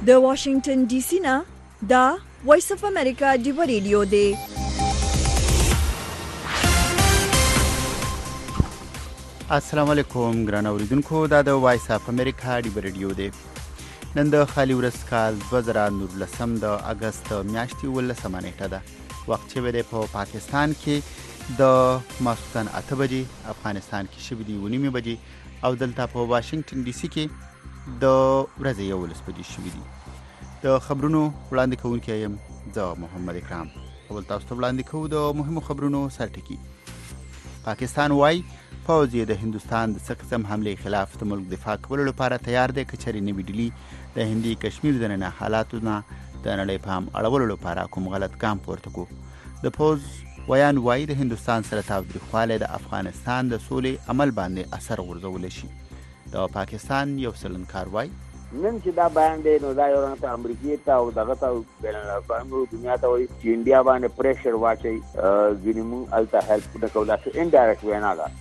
د واشنگټن ډي سي نه دا وایس اف امریکا دی ریډیو دی. السلام علیکم ګران اوریدونکو، دا د وایس اف امریکا دی ریډیو دی. نن د خالي ورځ کال 2019 د اگست میاشتې 18 نیټه ده. وخت چې دی په پاکستان کې د ماسخوتن 8 بجې، افغانستان کې شوي دي 9 بجې او دلته په واشنگټن ډي سي کې د ورځې 11 بجې شوي دي. د خبرونو وړاندې کوونکی یم زه محمد اکرام. اول تاسو ته وړاندې کوو د مهمو خبرونو سرټکي. پاکستان وايي پوځ یې د هندوستان د څه قسم حملې خلاف د ملک دفاع کولو لپاره تیار دی، که چېرې نوي ډیلي د هندي کشمیر د ننه حالاتو نه د نړۍ پام اړولو لپاره کوم غلط ګام پورته کړو. د پوځ ویان وايي د هندوستان سره تاوتریخوالی د افغانستان د سولې عمل باندې اثر غورځولی شي. د پاکستان یو سلنکار وايي نن چې دا بیان دی نو دا یو رنګ ته امریکې ته او دغه ته بین الاقوامي دنیا ته وایي چې انډیا باندې پریشر واچوي، ځینې مونږ هلته هیلپ نه کوو. دا انډایرکټ وینا ده.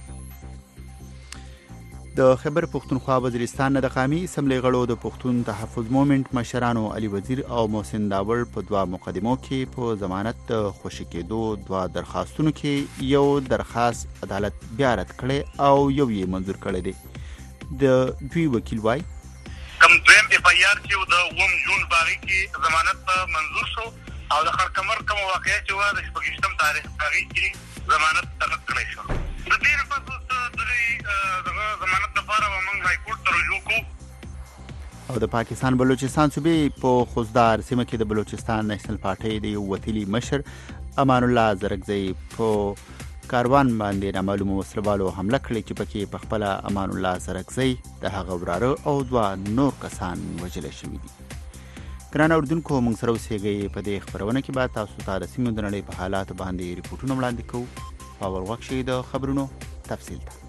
د خیبر پښتونخوا وزیرستان نه د قومي اسمبلی غړو د پښتون تحفظ مومنټ مشرانو علي وزیر او محسن داور په دوه مقدمو کې په ضمانت د خوشي کېدو دوه درخواستونو کې یو درخواست عدالت بیا رد کړی او یو یې منظور کړی دی. د دوی وکیل وايي کم دویم اف ای آر چې د 1 جون باغی کې ضمانت منظور شو او د خرکمر کوم واقعي چې و د 28 تاریخ باغی کې ضمانت رد کړی شو. د دې لپاره د ضمانت لپاره موږ های کورټ ته رجوع کوو. او د پاکستان بلوچستان صوبې په خوزدار سیمه کې د بلوچستان نېشنل پارټۍ د یو وتیلي مشر امان الله زرکزی په کاروان باندې نامعلومو وسلوالو حمله کړې چې پکې په خپل امان الله زرکزی د هغه وراره او دوه نور کسان وژل شوي دي. ګران اردوونکو، موږ سره اوسېږئ. په دې خبرونه کې به تاسو ته د سیمې د نړۍ په حالاتو باندې ریپورټونه وړاندې کوو. په اول وخت کې د خبرونو تفصیل ته.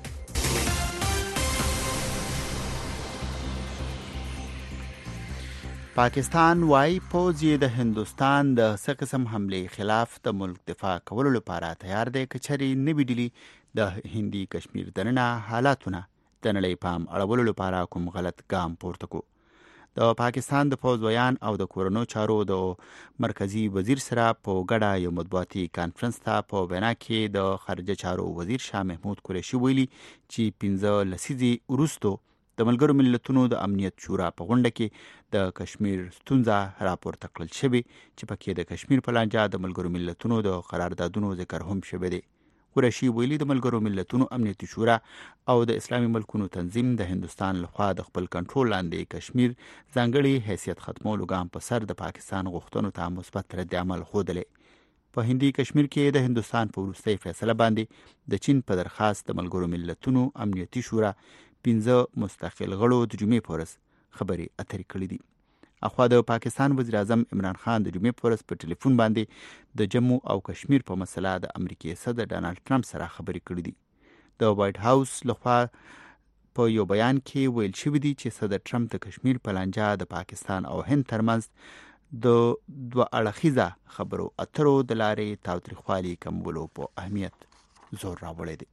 پاکستان وايي پوځ یې د هندوستان د څه قسم حملې خلاف د ملک دفاع کولو لپاره تیار دی، که چېرې نوي ډیلي د هندي کشمیر د ننه حالاتونه د نړۍ پام اړولو لپاره کوم غلط ګام پورته کړو. د پاکستان د پوځ ویان او د کورنیو چارو د مرکزی وزیر سره په ګډه یو مطبوعاتي کانفرنس ته په وینا کې د خارجه چارو وزیر شاه محمود قریشي ویلي چې 15 لسیزې وروسته د ملګرو ملتونو د امنیت شورا په غونډه کې د کشمیر ستونزه راپورته کړل شوې چې پکې د کشمیر په لانجه د ملګرو ملتونو د قراردادونو ذکر هم شوی دی. قریشي ویلي د ملګرو ملتونو امنیتي شورا او د اسلامي ملکونو تنظیم د هندوستان لخوا د خپل کنټرول لاندې کشمیر ځانګړي حیثیت ختمولو ګام په سر د پاکستان غوښتنو ته مثبت رد عمل ښودلی. په هندي کشمیر کې د هندوستان په وروستۍ فیصله باندې د چین په درخواست د ملګرو ملتونو امنیتي شورا 15 مستقل غړو د جمعې په ورځ خبرې اترې کړې دي. اخوا د پاکستان وزیر اعظم عمران خان د جمعې په ورځ په ټلیفون باندې د جموں او کشمیر په مسله د امریکای صدر ډانلډ ټرمپ سره خبرې کړې دي. د وایټ هاوس لخوا په یو بیان کې ویل شوی دی چې صدر ټرمپ د کشمیر په لانجه د پاکستان او هند ترمنځ د دوه اړخیزه خبرو اترو د لارې تاوتریخوالي کمولو په اهمیت زور راوړی دی.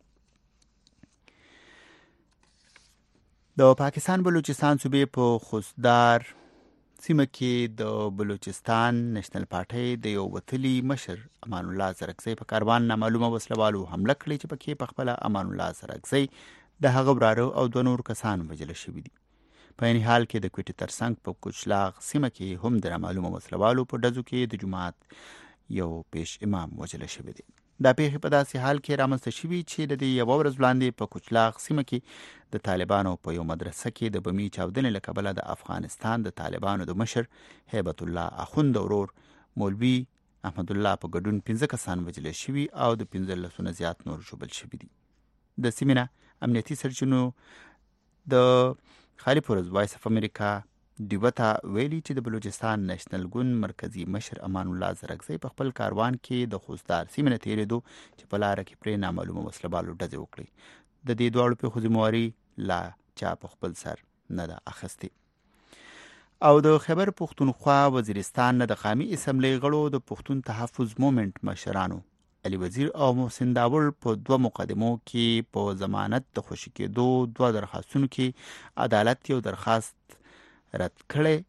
د پاکستان بلوچستان صوبې په خوزدار سیمه کې د بلوچستان نېشنل پارټۍ د یو وتلي مشر امان الله زرکزی په کاروان نامعلومه وسلوالو حمله کړې چې پکې په خپله امان الله زرکزی د هغه وراره او دوه نور کسان وژل شوي دي. په عین حال کې د کوټې ترڅنګ په کوچلاغ سیمه کې هم د نامعلومه وسلوالو په ډزو کې د جماعت یو پیش امام وژل شوی دی. دا پیښې په داسې حال کې رامنځته شوي چې د دې یوه ورځ وړاندې په کوچلاغ سیمه کې د طالبانو په یو مدرسه کې د بمي چاودنې له کبله د افغانستان د طالبانو د مشر هیبت الله اخوند ورور مولوي احمد الله په ګډون 15 کسان وژل شوي او د 15 زیات نور ژوبل شوي دي. د سیمې نه امنیتي سرچینو د خالي پورز وایس اف امریکا دیوتا ویلي چې د بلوچستان نېشنل ګوند مرکزی مشر امان الله زرکزی په خپل کاروان کې د خوزدار سیمې نه تېرېدو چې په لاره کې پرې نامعلومه وسلوالو ډزې وکړې. د دې دواړو پیښو ذمهواري لا چا په خپل سر نه ده اخیستې. او د خیبر پښتونخوا وزیرستان نه د قومي اسمبلی غړو د پښتون تحفظ مومنټ مشرانو علي وزیر او محسن داور په دوه مقدمو کې په ضمانت د خوشي کېدو دوه درخواستونو کې عدالت یو درخواست رد کړی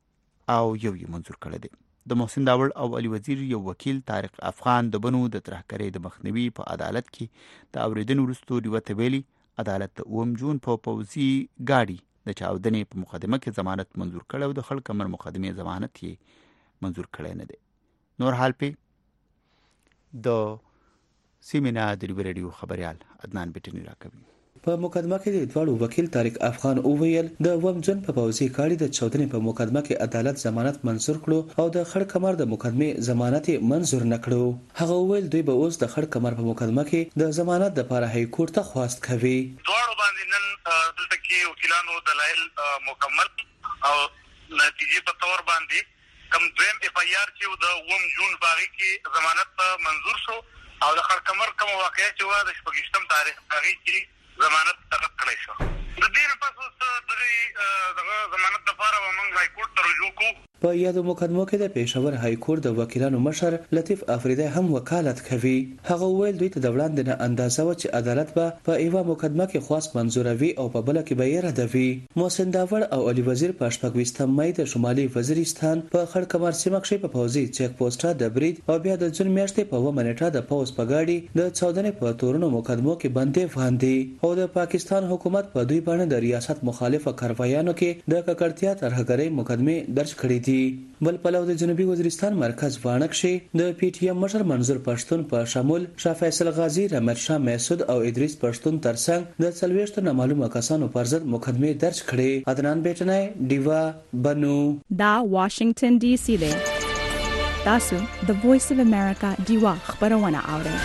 او یو یې منظور کړی دی. د محسن داوړ او علي وزیر یو وکیل طارق افغان د بنو د ترهګرۍ د مخنیوي په عدالت کې د اورېدنې وروسته ډیوه ته ویلي عدالت د 9 جون په پوځي ګاډي د چاودنې په مقدمه کې ضمانت منظور کړی او د خړ کمر مقدمې ضمانت یې منظور کړی نه دی. نور حال په د سیمینا د ریډیو خبريال عدنان بټنی راکوي. په مقدمه کې د دوړو وکیل طارق افغان اوویل د 9 جون په پوځي ګاډي د چاودنې په مقدمه کې عدالت ضمانت منظور کړو او د خړ کمر د مقدمې ضمانت منظور نکړو. هغه ویل دوی به اوس د خړ کمر په مقدمه کې د ضمانت لپاره هاي کورټ ته خواست کوي. دوړو باندې نن دلته کې وکیلانو دلایل مکمل او نتیجې په تور باندې کم دویم اف آی آر چې د 9 جون باغی کې ضمانت منظور شو او د خړ کمر کوم واقعي چې و د 28 تاریخ باغی کې ضمانت طلب کړی شو. د دې لپاره د ضمانت لپاره موږ هاي کورټ ته رجوع کوو. په یادو مقدمو کې د پېښور هاي کورټ د وکیلانو مشر لطیف افریدی هم وکالت کوي. هغه ویل دوی ته د وړاندې نه اندازه و چې عدالت به په یوه مقدمه کې خاص منظوروي او په بل کې به یې ردوي. محسن داوړ او علي وزیر په 28 مې د شمالي وزیرستان په خړ کمر سیمه کې په پوځي چیک پوسټه د برید او بیا د جون میاشتې په 1 منټه د پوز په ګاډي د چاودنې په تورونو مقدمو کې باندې وړاندې او د پاکستان حکومت په دوی باندې د ریاست مخالفه کاروایانو کې د ککړتیا ترهګرۍ مقدمه درج کړې دي. بل پلو د جنوبي وزیرستان مرکز وانک شي د پی ټی ایم مشر منظور پښتون په شمول شاه فیصل غازی، رمر شاه محسود او ادریس پښتون ترڅنګ د 40 نامعلومه کسانو پر ضد مقدمه درج کړي. عدنان بیٹنای دیوا بنو دا واشنگټن ډي سي دی. تاسو د وایس اف امریکا دیوا خبرونه اورئ.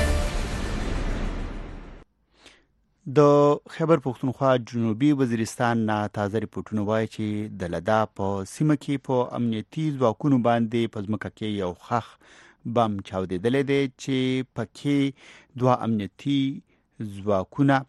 د خیبر پختونخوا جنوبي وزیرستان نه تازه ریپورتونه وایي چې د لدا په سیمه کې په امنیتي ځواکونو باندې په ځمکه کې یو خخ بم چاودېدلی دی چې پکې 2 امنیتي ځواکونه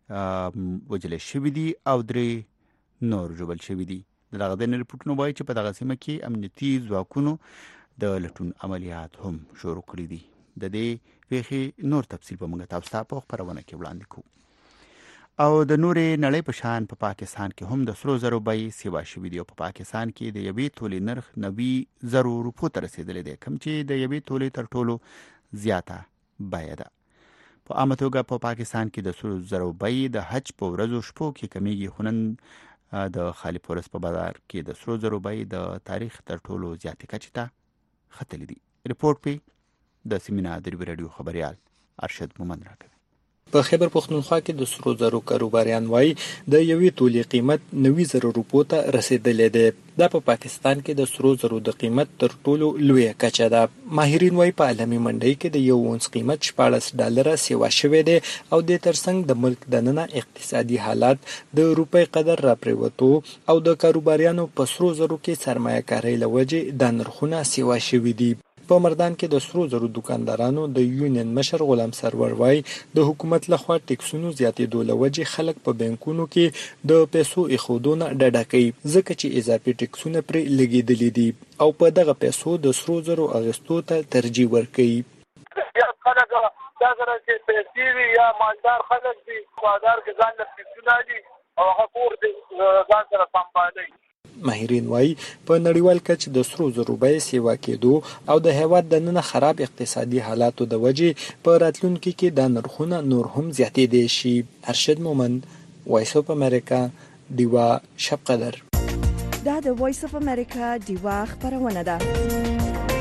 وژل شوي دي او 3 نور ژوبل شوي دي. دغه د ریپورتونه وایي چې په دغه سیمه کې امنیتي ځواکونو د لټون عملیات هم شروع کړي دي. د دې پیښې نور تفصیل به موږ تاسو ته په خبرونه کې وړاندې کوو. او د نورې نړۍ په شان په پاکستان کې هم د سرو زرو بیې سیوا شوي دي او په پاکستان کې د یوې تولې نرخ 90,000 روپو ته رسیدلی دی، کوم چې د یوې تولې تر ټولو زیاته بیه ده. په عامه توګه په پاکستان کې د سرو زرو بیې د حج په ورځو شپو کې کمیږي، خو نن د خالي پورس په بازار کې د سرو زرو بیې د تاریخ تر ټولو زیاتې کچې ته ختلي دي. رپورټ په د سیمینا د ریډیو خبريال ارشد مومند راکوي. په خیبر پختونخوا کې د سرو زرو کاروباریان وایي د یوې تولې قیمت 90,000 روپو ته رسیدلی دی. دا په پاکستان کې د سرو زرو د قیمت تر ټولو لویه کچه ده. ماهرین وایي په عالمي منډۍ کې د یو اونس قیمت $14 سیوا شوی دی او د ترڅنګ د ملک دننه اقتصادي حالات د روپۍ قدر راپریوتو او د کاروباریانو په سرو زرو کې سرمایه کارۍ له وجې دا نرخونه سیوا شوي دي. په مردان کې د سرو زرو دکاندارانو د یونین مشر غلام سرور وای د حکومت لخوا ټیکسونو زیاتېدو له وجې خلک په بانکونو کې د پیسو ایښودونه ډډه کوي ځکه چې اضافي ټیکسونه پرې لګېدلي دي او په دغه پیسو د سرو زرو اخیستو ته ترجیح ورکوي. خلک دا سره چې پیسې وي یا مالدار خلک دي بازار کې ځان له ټیکسونه دي او هغه کور دي ځان سره سمبالوي. ماهرین وایي په نړیوال کچ د سرو زرو بیې سیوا کېدو او د هیواد دننه خراب اقتصادي حالاتو د وجې په راتلونکي کې دا نرخونه نور هم زیاتېدی شي. ارشد مومند، وایس اف امریکا، دیوا شب قدر. دا د وایس اف امریکا دیوا خبرونه ده.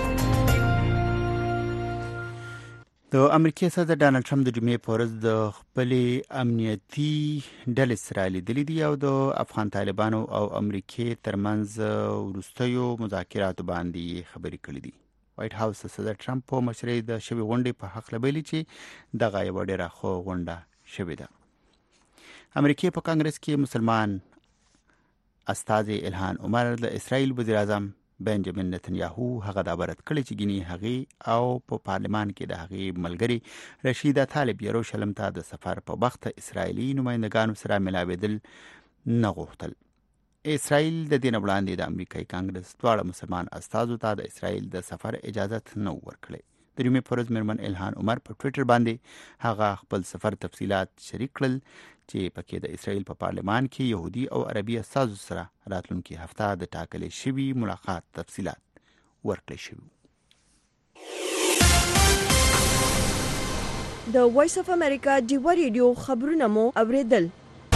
د امریکای صدر ډانلډ ټرمپ د جمعې په ورځ د خپلې امنیتي ډلې سره لیدلي دي او د افغان طالبانو او امریکای ترمنځ وروستیو مذاکراتو باندې خبرې کړې دي. وایټ هاوس صدر ټرمپ په مشرۍ د شوې غونډې په حق لبیلي چې دغه یوه ډېره ښه غونډه شوې ده. امریکای په کانګرس کې مسلمان استازي الهان عمر د اسرائیل وزیر اعظم بنجامین نتنیاهو هغه د عبارت کړي چې ګینی هغه او په پارلمان کې د هغه ملګری رشیده طالب یروشلم ته د سفر په وخت اسرایلی نمائندګانو سره ملاویدل نه غوښتل. اسرائیل د دې نه وړاندې د امریکایي کانګرس دواړه مسلمان استازو ته د اسرائیل د سفر اجازه نه ورکړي. د جمعې په ورځ میرمن الهان عمر په ټویټر باندې هغه خپل سفر تفصیلات شریک کړل چې پکې د اسرائیل په پارلمان کې يهودي او عربي استازو سره راتلونکي هفته د ټاکلې شوي ملاقات تفصيلات ورکړل شوي. د وایس اف امریکا ډیوا ریډیو خبرونه مو اوریدل.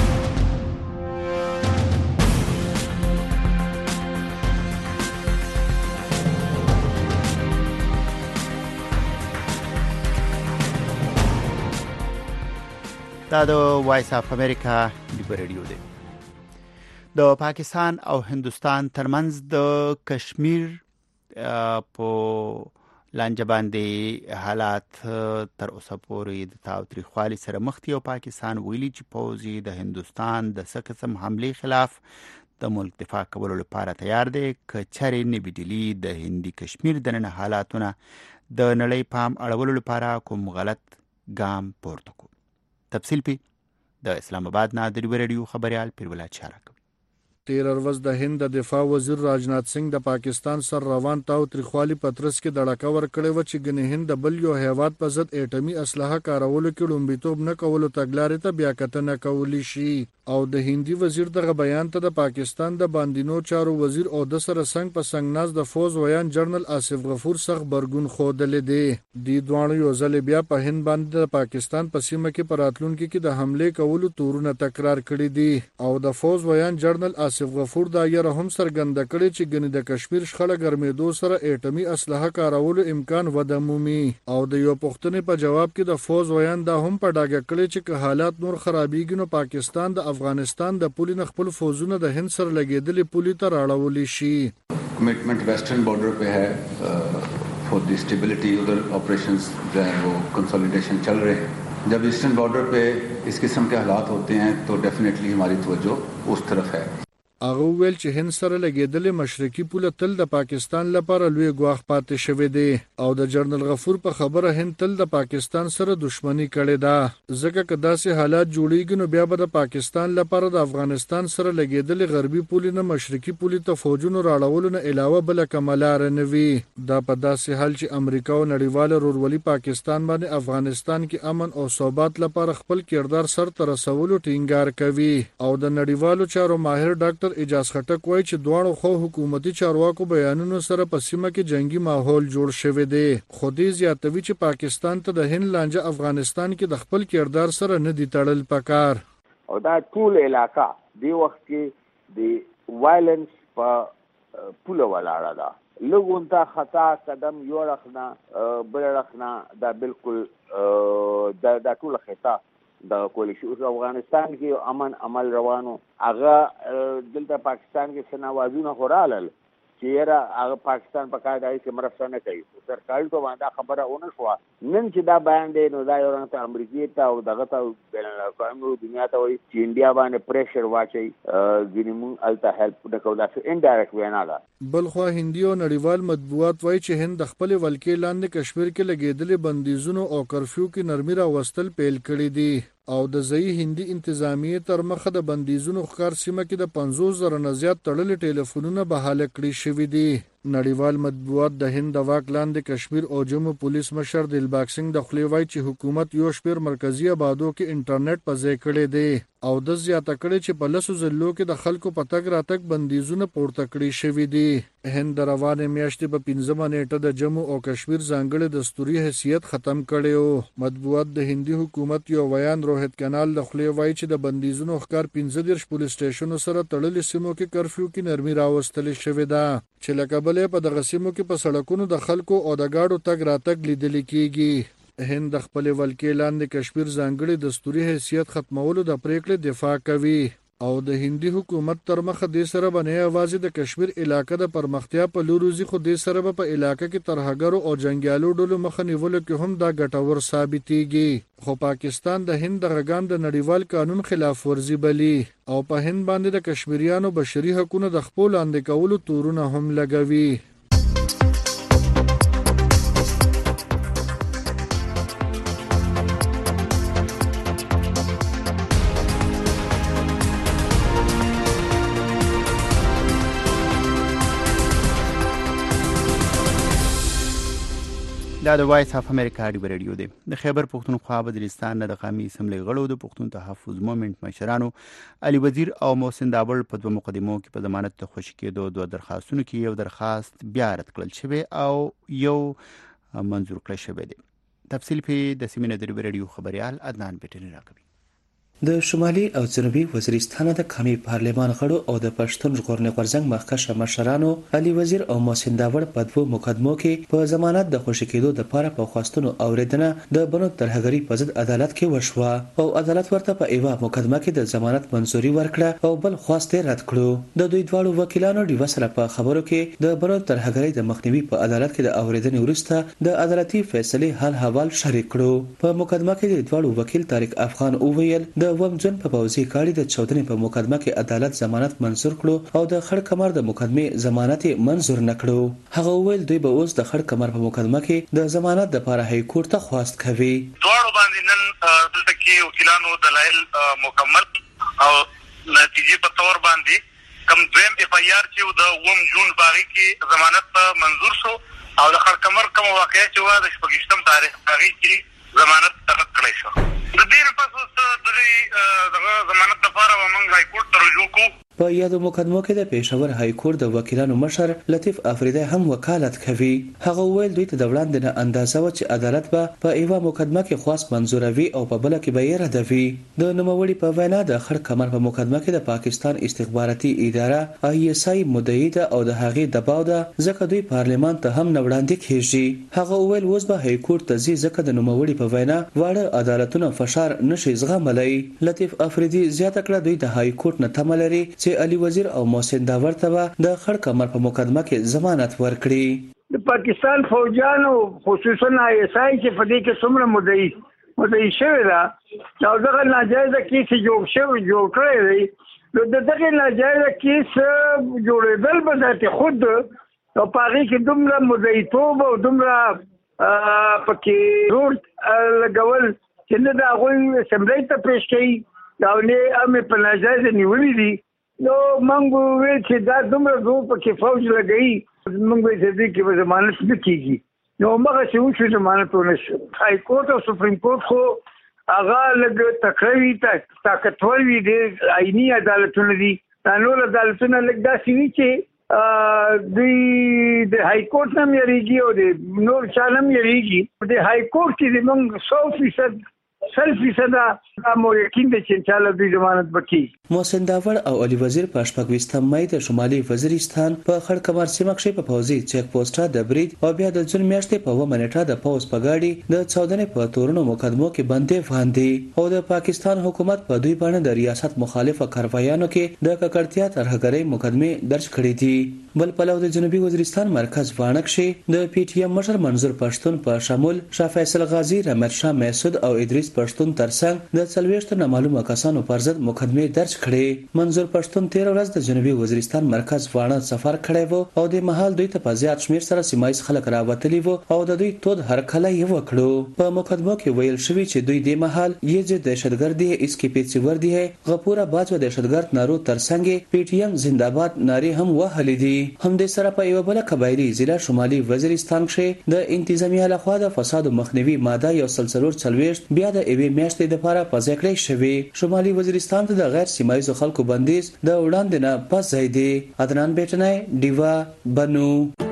دا د وایس اف امریکا ډیوا ریډیو دی. د پاکستان او هندوستان ترمنځ د کشمیر په لانجه باندې حالات تر اوسه پورې د تاوتریخوالي سره مخ دي او پاکستان ویلي چې پوځ د هندوستان د څه قسم حملې خلاف د ملک دفاع کولو لپاره تیار دی که چېرې نوي ډیلي د هندي کشمیر دننه حالاتونه د نړۍ پام اړولو لپاره کوم غلط ګام پورته کوي. تفصیل پی د اسلام آباد نه د ریډیو خبريال پیرولای چاره کوي. 13 ورځ د هند د دفاع وزیر راجنات سنگ د پاکستان سر روان تاوتریخوالي پترس کې دړکه ورکړې و چې ګنې هند د بل یو هیواد په ضد اټومي اسلحه کارولو کې لومړیتوب نه کولو تګلارې ته بیا کتنه کولی شي او د هندي وزیر دغه بیان ته د پاکستان د باندینو چارو وزیر او د سره څنګ په څنګ ناز د فوز ویان جنرال آصف غفور سخت برګون خودلې دي. د دوانو یو ځل بیا په هند باندې د پاکستان په سیمه کې پراتلونکو کې د حمله کولو تورونه تکرار کړي دي او د فوز ویان جنرال آصف غفور دا یې هم سرګند کړي چې ګنې د کشمیر شخړه ګرمېدو سره اټومي اسلحه کارولو امکان وده مومي او د یو پښتنې په جواب کې د فوز ویان دا هم په ډاګه کړي چې که حالات نور خرابېږي نو پاکستان د افغانستان د پولي خپل فوزونه د هند سره لګېدلې پولي ته راړولې شي. کمټمنٹ ویسٹرن بارڈر پہ ہے فور دی اسٹیبلٹی. ادھر آپریشنز جو ہیں وہ کنسولیڈیشن چل رہے ہیں. جب ایسٹرن بارڈر پہ اس قسم کے حالات ہوتے ہیں تو ڈیفینیٹلی ہماری توجہ اس طرف ہے. هغه ویل چې هند سره لګېدلې مشرقي پوله تل د پاکستان لپاره لوی ګواښ پاتې شوی دی او د جنرال غفور په خبره هند تل د پاکستان سره دښمنی کړې ده ځکه که داسې حالات جوړیږي نو بیا به د پاکستان لپاره د افغانستان سره لګېدلې غربي پولې نه مشرقي پولې ته فوجونو راړولو نه علاوه بل کومه لار نه وي. دا په داسې حال چې امریکا او نړیواله رورولي پاکستان باندې افغانستان کې امن او ثبات لپاره خپل کردار سر ته رسولو ټینګار کوي او د نړیوالو چارو ماهر ډاکټر اجاز خټک وایي چې دواړو خو حکومتي چارواکو بیانونو سره په سیمه کې جنگي ماحول جوړ شوی دی. خو دې زیاتوي چې پاکستان ته د هند لانجه افغانستان کې د خپل کردار سره نه دی تړل پکار او دا ټول علاقہ دی وخت کې د وایلنس په پوله ولاړه ده. لګونتا خطا قدم یو رخنا بل رخنا دا بالکل دا ټول خطا د کولی شو افغانستان کې امن عمل روانو هغه دلته پاکستان کې سنوازونه خورالل چې هغه پاکستان په کار دی چې مرسته نه کوي. سرکاري ته باندې خبره ونه شو نن چې دا بیان دی نو دا یو رنګ امریکای ته او دغه ته بین الاقوامي دنیا ته وایي چې انډیا باندې پریشر واچي ګینمون الته هیلپ وکولا چې انډایرکټ وینا ده. بل خو هندي او نړیوال مطبوعات وایي چې هند د خپل ولکې لاندې کشمیر کې لګېدلې بندیزونو او کرفیو کې نرمي راوستل پیل کړي دي او د ځای هندي انتظامیه تر مخه د بندیزونو ښکار سیمه کې د 50,000 نه زیات تړلې ټلیفونونه بحاله کړي شوي دي. نړیوال مطبوعات د هند د واک لاندې کشمیر او جمو پولیس مشر دلباغ سنگ د خولې وایي چې حکومت یو شمېر مرکزی آبادو کې انټرنیټ په ځای کړی دی او د زیاته کړي چې په لسو ضلعو کې د خلکو په تګ راتګ بندیزونه پورته کړي شوي دي. هند د روانې میاشتې په 15 نیټه د جمو او کشمیر ځانګړي دستوري حیثیت ختم کړی و. مطبوعات د هندي حکومت یو بیان روهت کنال د خولې وایي چې د بندیزونو ښکار 15 پولیس سټیشنو سره تړلې سیمو کې کرفیو کې نرمي راوستلې شوې ده چې لکه بلې په دغه سیمو کې په سړکونو د خلکو او د ګاډو تګ راتګ لیدل کېږي. هند د خپل ولکې لاندې کشمیر ځانګړي دستوري حیثیت ختمولو د پریکړې دفاع کوي او د هندي حکومت تر مخه دې سره باندې یوازې د کشمیر علاقې د پرمختیا په لور ځي خو دې سره په علاقې کې ترهګرو او جنگیالو ډلو مخه نیولو کې هم دا ګټور ثابتېږي. خو پاکستان د هند د غګام د نړیوال قانون خلاف ورزي بلی او په هند باندې د کشمیریانو بشري حقوقو د خپل لاندې کولو تورونه هم لګوي. دا د وایس اف امریکا ډیو ریډیو دی. د خیبر پښتونخوا وزیرستان د قومي اسمبلی غړو د پښتون تحفظ مومنت مشرانو علي وزیر او محسن داوړ په دوه مقدمو کې په ضمانت د خوشی کېدو دوه درخواستونو کې یو درخواست بیا رد کړل شوی او یو منظور کړل شوی دی. تفصیل په د سیمینار د ریډیو خبريال عدنان پټنی راکوي. د شمالي او جنوبي وزیرستان د قومي پارلمان غړو او د پښتون ژغورنې غورځنګ مخکښ مشرانو علي وزیر او محسن داوړ په دوه مقدمو کې په ضمانت د خوشی کېدو د لپاره په خواستونو اوریدنه د بنو ترهګری په ضد عدالت کې وشوه او عدالت ورته په ایوا مقدمه کې د ضمانت منزوري ورکړه او بل خواسته رد کړو. د دوی دواړو وکیلانو د وسره په خبرو کې د بنو ترهګری د مخنیوي په عدالت کې د اوریدنې وروسته د عدالتي فیصله حل حوال شریک کړو. په مقدمه کې د دواړو وکیل طارق افغان اوویل د وم جن په پوزي کاړي د 14 په مقدمه کې عدالت ضمانت منزور کړو او د خړ کمر د مقدمه ضمانت منزور نکړو. هغه ویل دوی به اوس د خړ کمر په مقدمه کې د ضمانت د لپاره هی کورټ ته خواست کوي. دواړو باندې نن دلته کې وکیلانو دلایل مکمل او نتیجې په تور باندې کم دویم اف آی آر چې د وم جون باغی کې ضمانت منزور شو او د خړ کمر کوم واقعي چې و د 28 تاریخ باغی کې ضمانت رد کړی شو. د دې په دغه ضمانت لپاره موږ هاي کورټ ته رجوع کوو. په یادو مقدمو کې د پېښور های کورټ د وکیلانو مشر لطیف افریدی هم وکالت کوي. هغه ویل دوی ته د وړاندې نه اندازه و چې عدالت به په ایوا مقدمه کې خاص منزوروي او په بل کې به یې ردوي. د نوموړي په وینا د خړ کمر په مقدمه کې د پاکستان استخباراتي اداره آی اس آی مدعی ده او د هغې دباو ده ځکه دوی پارلمان ته هم نوړاندې کیږي. هغه ویل اوس به های کورټ ته ځي ځکه د نوموړي په وینا واړه عدالتونه فشار نشي زغملای. لطیف افریدی زیاته کړه دوی د های کورټ نه تمه لري چې علي وزیر او محسن داوړ ته د خړ کمر په مقدمه کې ضمانت ورکړي. د پاکستان فوجانو خصوصا آی اس آی چې په دې کې څومره مدعي شوی ده چې دغه ناجایزه کیس جوړ کړی دی نو دغه ناجایزه کیس جوړېدل به ذاتي خود او په هغې کې دومره مدعیتوب او دومره پکې زور لګول چې نه د هغوی اسمبلی ته پیش کوي او نه امې په ناجایزه نیولي دي. نو موږ ویل چې دا دومره زور پکې فوج لګوي موږ به دې کې به ضمانت نه کېږي. نو هغسې وشو ضمانت ونه شو. های کورټ او سپریم کورټ خو هغه لږ تکړه وي طاقتور وي ډېر آئیني عدالتونه دي. دا نور عدالتونه لږ داسې وي چې دوی د های کورټ نه هم یېرېږي او د نور چا نه هم یېرېږي. د های کورټ کې زموږ 100% 100% مو یقین دی چې انشاءالله دوی ضمانت وکړي. محسن داوړ او علي وزیر په 26 مې د شمالي وزیرستان په خړ کمر سیمه کې په پوزي چیک پوسټه د برید او بیا د جون میاشتې په 1 منټه د پوز په گاډي د 14 په تورونو مقدمو کې باندې وړاندې او د پاکستان حکومت په دوی باندې د ریاست مخالفه کاروایانو کې د ککړتیا ترهګرۍ مقدمه درج کړې دي. بل پلو د جنوبي وزیرستان مرکز وانک شي د پی ټی ایم مشر منظور پښتون په شامل شاه فیصل غازی، رحمت شاه محسود او ادریس پښتون ترڅنګ د 40 نامعلومه کسانو پر ضد مقدمه درج کړې. منظور پښتون 13 ورځ د جنوبي وزیرستان مرکز وانه سفر کړی وو او د محل دوی ته په زیات شمیر سره سیمایي خلک راوتلی وو او د دوی تود هرکله یې وکړو. په مقدمه کې ویل شوی چې دوی د محل یې چې دهشتګردي اسکی پیڅي وردی ہے غپورا باجو دهشتګرد نارو ترڅنګ پی ټی ایم زنده‌باد ناری هم وهلې دي. هم د سره په یو بل قبایلی ضلع شمالي وزیرستان کې د انتظامیه لخوا د فساد مخنیوي ماده یو سلسلور چلويشت بیا د ایوي میاشتې لپاره په ذکر شوی. شمالي وزیرستان ته د غیر سیمایي خلکو بندیز د وړاندې نه پس زیدي. عدنان بیٹنای دیوا بنو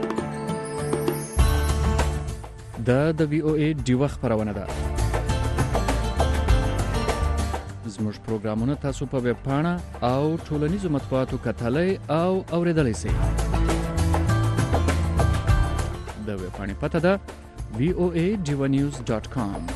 د وی او ای دیوا خبرونه ده. زموږ پروګرامونه تاسو په ویب پاڼه او ټولنیزو مطبوعاتو کتلای او اوریدلای شئ. د ویب پاڼې پته ده voadivanews.com.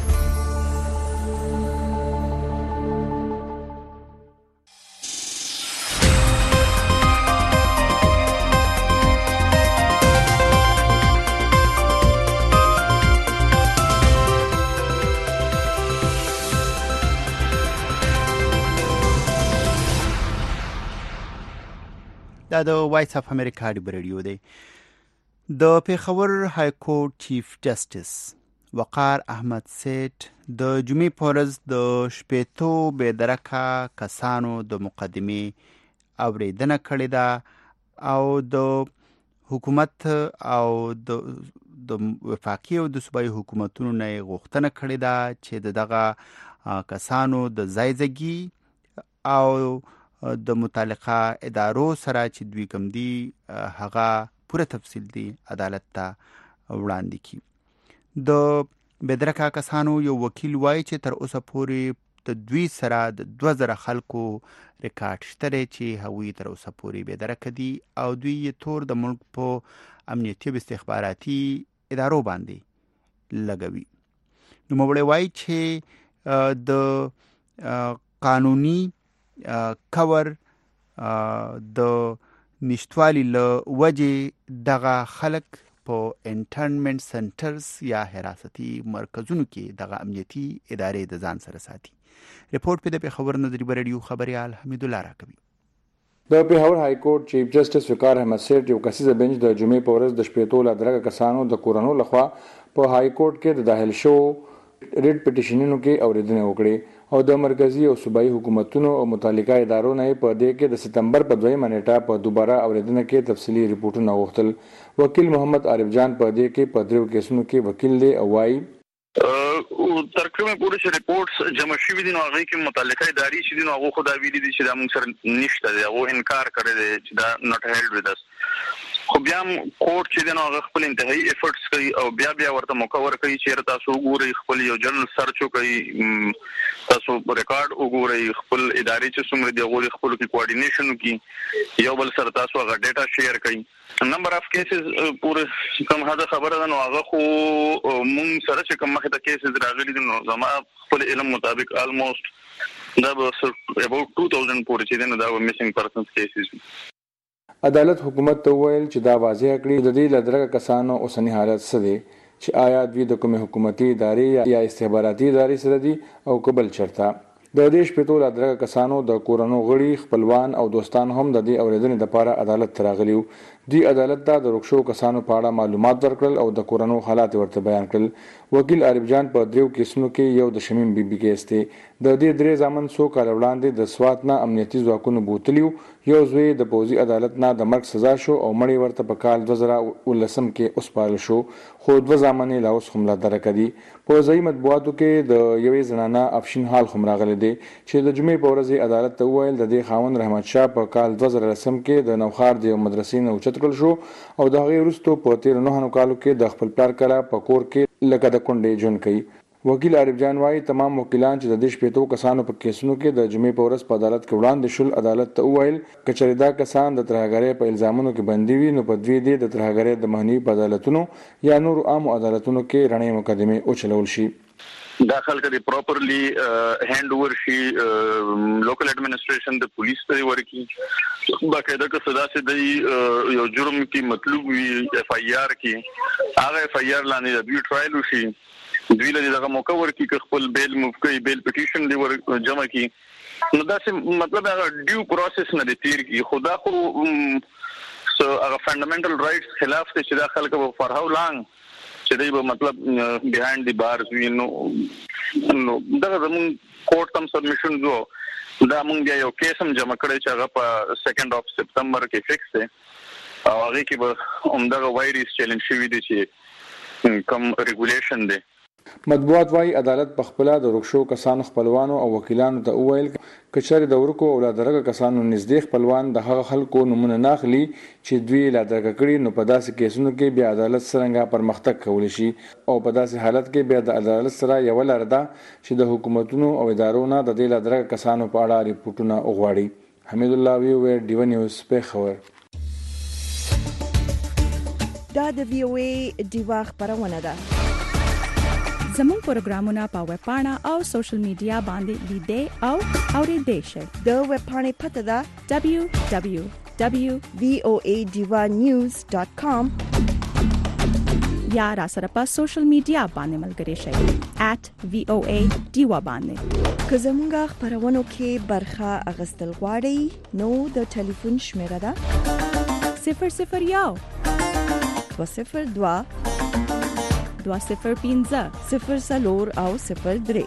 دا د وایس اف امریکا ډیو ریډیو دی. د پیښور های کورټ چیف جسټس وقار احمد سیټ د جمعې په ورځ د شپېتو بېدرکه کسانو د مقدمې اورېدنه کړې ده او د حکومت او د د وفاقي او د صوبایي حکومتونو نه غوښتنه کړې ده چې دغه کسانو د ځایځګي او د متعلقه ادارو سره چې دوی کوم دي هغه پوره تفصیل دی عدالت ته وړاندې کړي. د بدرکه کسانو یو وکیل وایي چې تر اوسه پورې د دوی سره د 2000 خلکو ریکارډ شته چې هغوی تر اوسه پورې بدرکه دي او دوی یې تور د ملک په امنیتي او استخباراتي ادارو باندې لګوي. نو موږ وایي چې د قانوني کور د نشټوالي له وجې دغه خلک په انټرنمنت سنټرز یا حراستي مرکزونو کې دغه امنیتي ادارې د ځان سره ساتي. رپورټ په د پیښور نظری رادیو خبريال حمید الله راکوي. د پیښور های کورټ چیف جسټس وقار احمد سیټ یو کسیزه بنچ د جمعې په ورځ د شپېتو لا درګه کسانو د کورونو لخوا په های کورټ کې د داخل شو ریټ پټیشنونو کې اوریدنه وکړي او د مرکزی او صوبایي حکومتونو او متعلقه ادارو نه په دې کې د سپتمبر په 2 نیټه په دوباره اوریدنه کې تفصیلی ریپورتونه وغوښتل. وکیل محمد عارف جان په دې کې په دریو کیسونو کې وکیل دی او وايي ترکمه پوره چې ریپورتس جمع شوي دي نو هغه کې متعلقه اداري چې دي نو هغه خدا ویلي دي چې دا موږ سره نشته دی هغه انکار کړی دی چې دا نوٹ هیلډ وذ اس. خو بیا کورټ چې دی نو هغه خپل انتهایی ایفورټس کوي او بیا ورته موقع ورکوي چې تاسو وګورئ خپل یو جنرال سرچ وکړئ تاسو ریکارډ وګورئ خپل ادارې چې څومره دی هغه خپل کې کوارډینیشن وکړي یو بل سره تاسو هغه ډیټا شیر کړئ. نمبر اف کیسز پوره کوم هدا خبره ده نو هغه خو مونږ سره چې کوم مخه د کیسز راغلي دي نو زما خپل علم مطابق almost دا به about 2000 پورې چې نو دا میسنګ پرسنز کیسز. عدالت حکومت ته ویل چې دا واضح کړي د دې لدرګه کسانو اوسنی حالت څه دی چې آیا دوی د کومه حکومتي ادارې یا استخباراتي ادارې سره دي او قبل چرته. د دې شپېتو لدرګه کسانو د کورونو غړي خپلوان او دوستان هم د دې اوریدنې لپاره عدالت ته راغلي. دی عدالت ته د رخصو کسانو په اړه معلومات ورکړل او د کورونو حالات ورته بیان کړل. وکیل عارف جان په دریو کیسونو کې یو د شمیم بیبي کیس دی. د دې درې ځامن سو کال وړاندې د سوات نه امنیتي ځواکونو بوتلیو یو زوی د پوزي عدالت نه د مرګ سزا شو او مړی ورته په کال 2019 کې اوسپارل شو خو دوه ځامن لا اوس هم لا درکدي. په ځای مطبوعاتو کې د یوې زنانه افشین حال هم راغلی دی چې د جمعې په ورځ عدالت ته ویل د دې خاوند رحمت شاه په کال 2010 کې د نوخار د مدرسې نه اوچت کړل شو او د هغې وروسته په 13 کالو کې د خپل پلار کره په کور کې لکه د کونډې ژوند کوي. وکیل عارف جان وايي تمام وکیلان چې د دې شپېتو کسانو په کیسونو کې د جمعې په ورځ په عدالت کې وړاندې شول عدالت ته وویل کچې دا کسان د ترهګرۍ په الزامونو کې بندي وي نو په دوی دي د ترهګرۍ د مهني په عدالتونو یا نور عام عدالتونو کې رڼې مقدمې اوچلول شي. داخل کړي پراپرلی هاند اوور شي لوکل ایڈمنسټریشن د پولیس ته ورکی باقاعده که صدا سے دی یو جرم کی مطلوب وی ایف آئی آر کی هغه ایف آئی آر لاندې د دوی ټرایل وشي دوی له دغه موقع ورکی که خپل بیل موف کوي بیل پټیشن دی ور جمع کی نو دا چې مطلب هغه ډیو پروسس نه دی تیر کی خدا خو هغه فندامنټل رائټس خلاف ته چې داخل کو فار هاو لانګ چې دی به مطلب بیهایند دی بارز وی نو دغه زمون کورټ تم سبمیشن جو دا مونږ یو کیس هم جمع کړی چې هغه په 2 سپتمبر کې فکس دی او هغه کې به همدغه وایرس چیلنج شوی دی چې کوم ریګولیشن دی. مطبوعات وايي عدالت په خپل د رخصو کسانو خپلوانو او وکیلانو ته وویل کچاري د ورکو او لادرګه کسانو نږدې خپلوان د هغه خلکو نمونه ناخلي چې دوی لادرګه کړي نو په داسې کیسونو کې بیا عدالت څنګه پرمختګ کولی شي او په داسې حالت کې بیا د عدالت سره یو لار ده چې د حکومتونو او ادارو نه د دې لادرګه کسانو په اړه ریپورتونه وغواړي. حمید الله وی ډیو نیوز پیښور. دا د وی او ای دیوا خبرونه ده. زموږ پروګرامونه په ویب پاڼه او سوشل میډیا باندې لیدئ او اوریدئ شئ. د ویب پاڼې پته ده www.voadivanews.com یا را سره په سوشل میډیا باندې ملګري شئ @voa diva باندې. که زموږ خبرونو کې برخه اخیستل غواړئ نو د ټلیفون شمیره ده 001 202 205 04 او 03.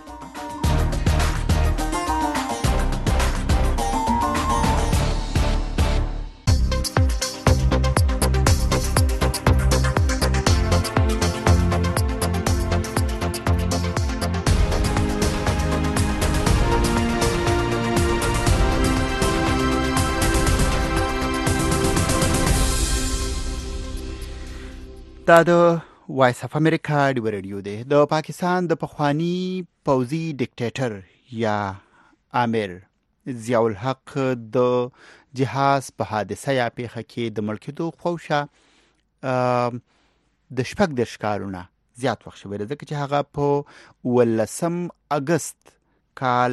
دا د وایس اف امریکا دی رادیو دی. د پاکستان د پخوانی پوځي ډیکټیټر یا امیر ضیاء الحق د جهاز په حادثه یا پیښه کې د ملکیتو خوښه د 14 کالونه زیات وخت شوی ځکه چې هغه په 18 اگست کال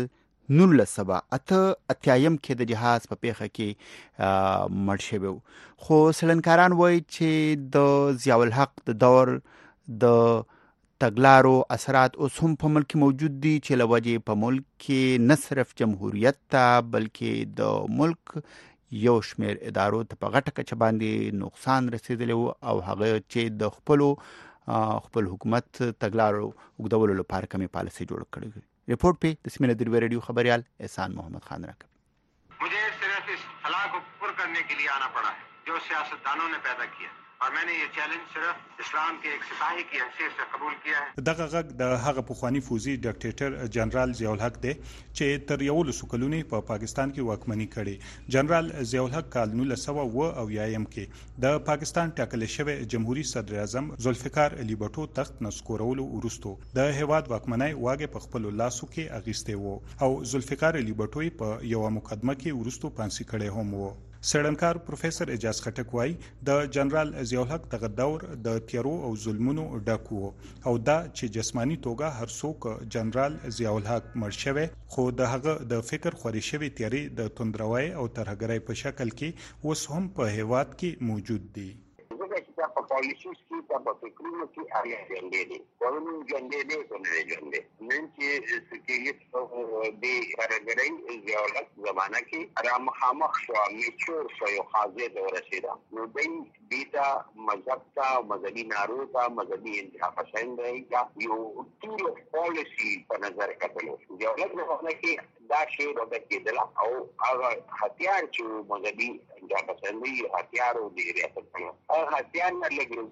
1988 کې د جهاز په پیښه کې مړ شوی. خو سلنکاران وایي چې د ضیاء الحق د دور د تګلارو اثرات اوس هم په ملک موجود دي چې لوجه په ملک کې نه صرف جمهوریت ته بلکې د ملک یو شمیر ادارو ته په غټه کچه باندې نقصان رسیدلی او هغه چې د خپل حکومت تګلارو وګدولو لپاره کمی پالیسي جوړ کړې. Report पे दसवीं नदीर रेडियो खबरयाल एहसान मोहम्मद खान राकब. मुझे सिर्फ इस हला को पुर करने के लिए आना पड़ा है जो सियासतदानों ने पैदा किया और मैंने ये चैलेंज सिर्फ इस्लाम के एक सिपाही की हैसियत से कबूल किया है. دغه غږ د هغه پخوانی فوزي ډاکټر جنرال ضیاء الحق دی چې تر یو لسکلونی په پاکستان کې واکمني کړې. جنرال ضیاء الحق کال 1990 کې د پاکستان ټاکل شوی جمهوریت صدر اعظم ذوالفقار علي بټو تخت نسکورولو وروسته د هیواد واکمنۍ واګه په خپل لاسو کې اغیسته وو او ذوالفقار علي بټو په یو مقدمه کې وروسته پانسي کړي هم وو. سړنکار پروفیسور اجاز خټک وای د جنرال ضیاء الحق دغه دور د تیرو او ظلمونو ډکو او دا چې جسمانی توګه هر څوک جنرال ضیاء الحق مړ شوی خو د هغه د فکر خوري شوی تیری د توندروي او ترهګرۍ په شکل کې اوس هم په هیواد کې موجود دي. पॉलिसीज की तब फिक्रियों की आगे जंदे दे कौन जंदे दे तो नहीं जंदे मैं कि ये दे हरगरई ज़ियाउलहक ज़माना की आराम खामख शो मेचूर शो खाज़े दौर रसीदा नोबई बीता मजहब का मजहबी नारोता मजहबी इंतहा पसंद रहेगा यो टूल ऑफ पॉलिसी पर नजर कतलो ज़ियाउलहक ज़माना की दाशे रोदा के दला और अगर हथियार जो मजहबी इंतहा पसंद है हथियारों दे रियासत का और हथियार न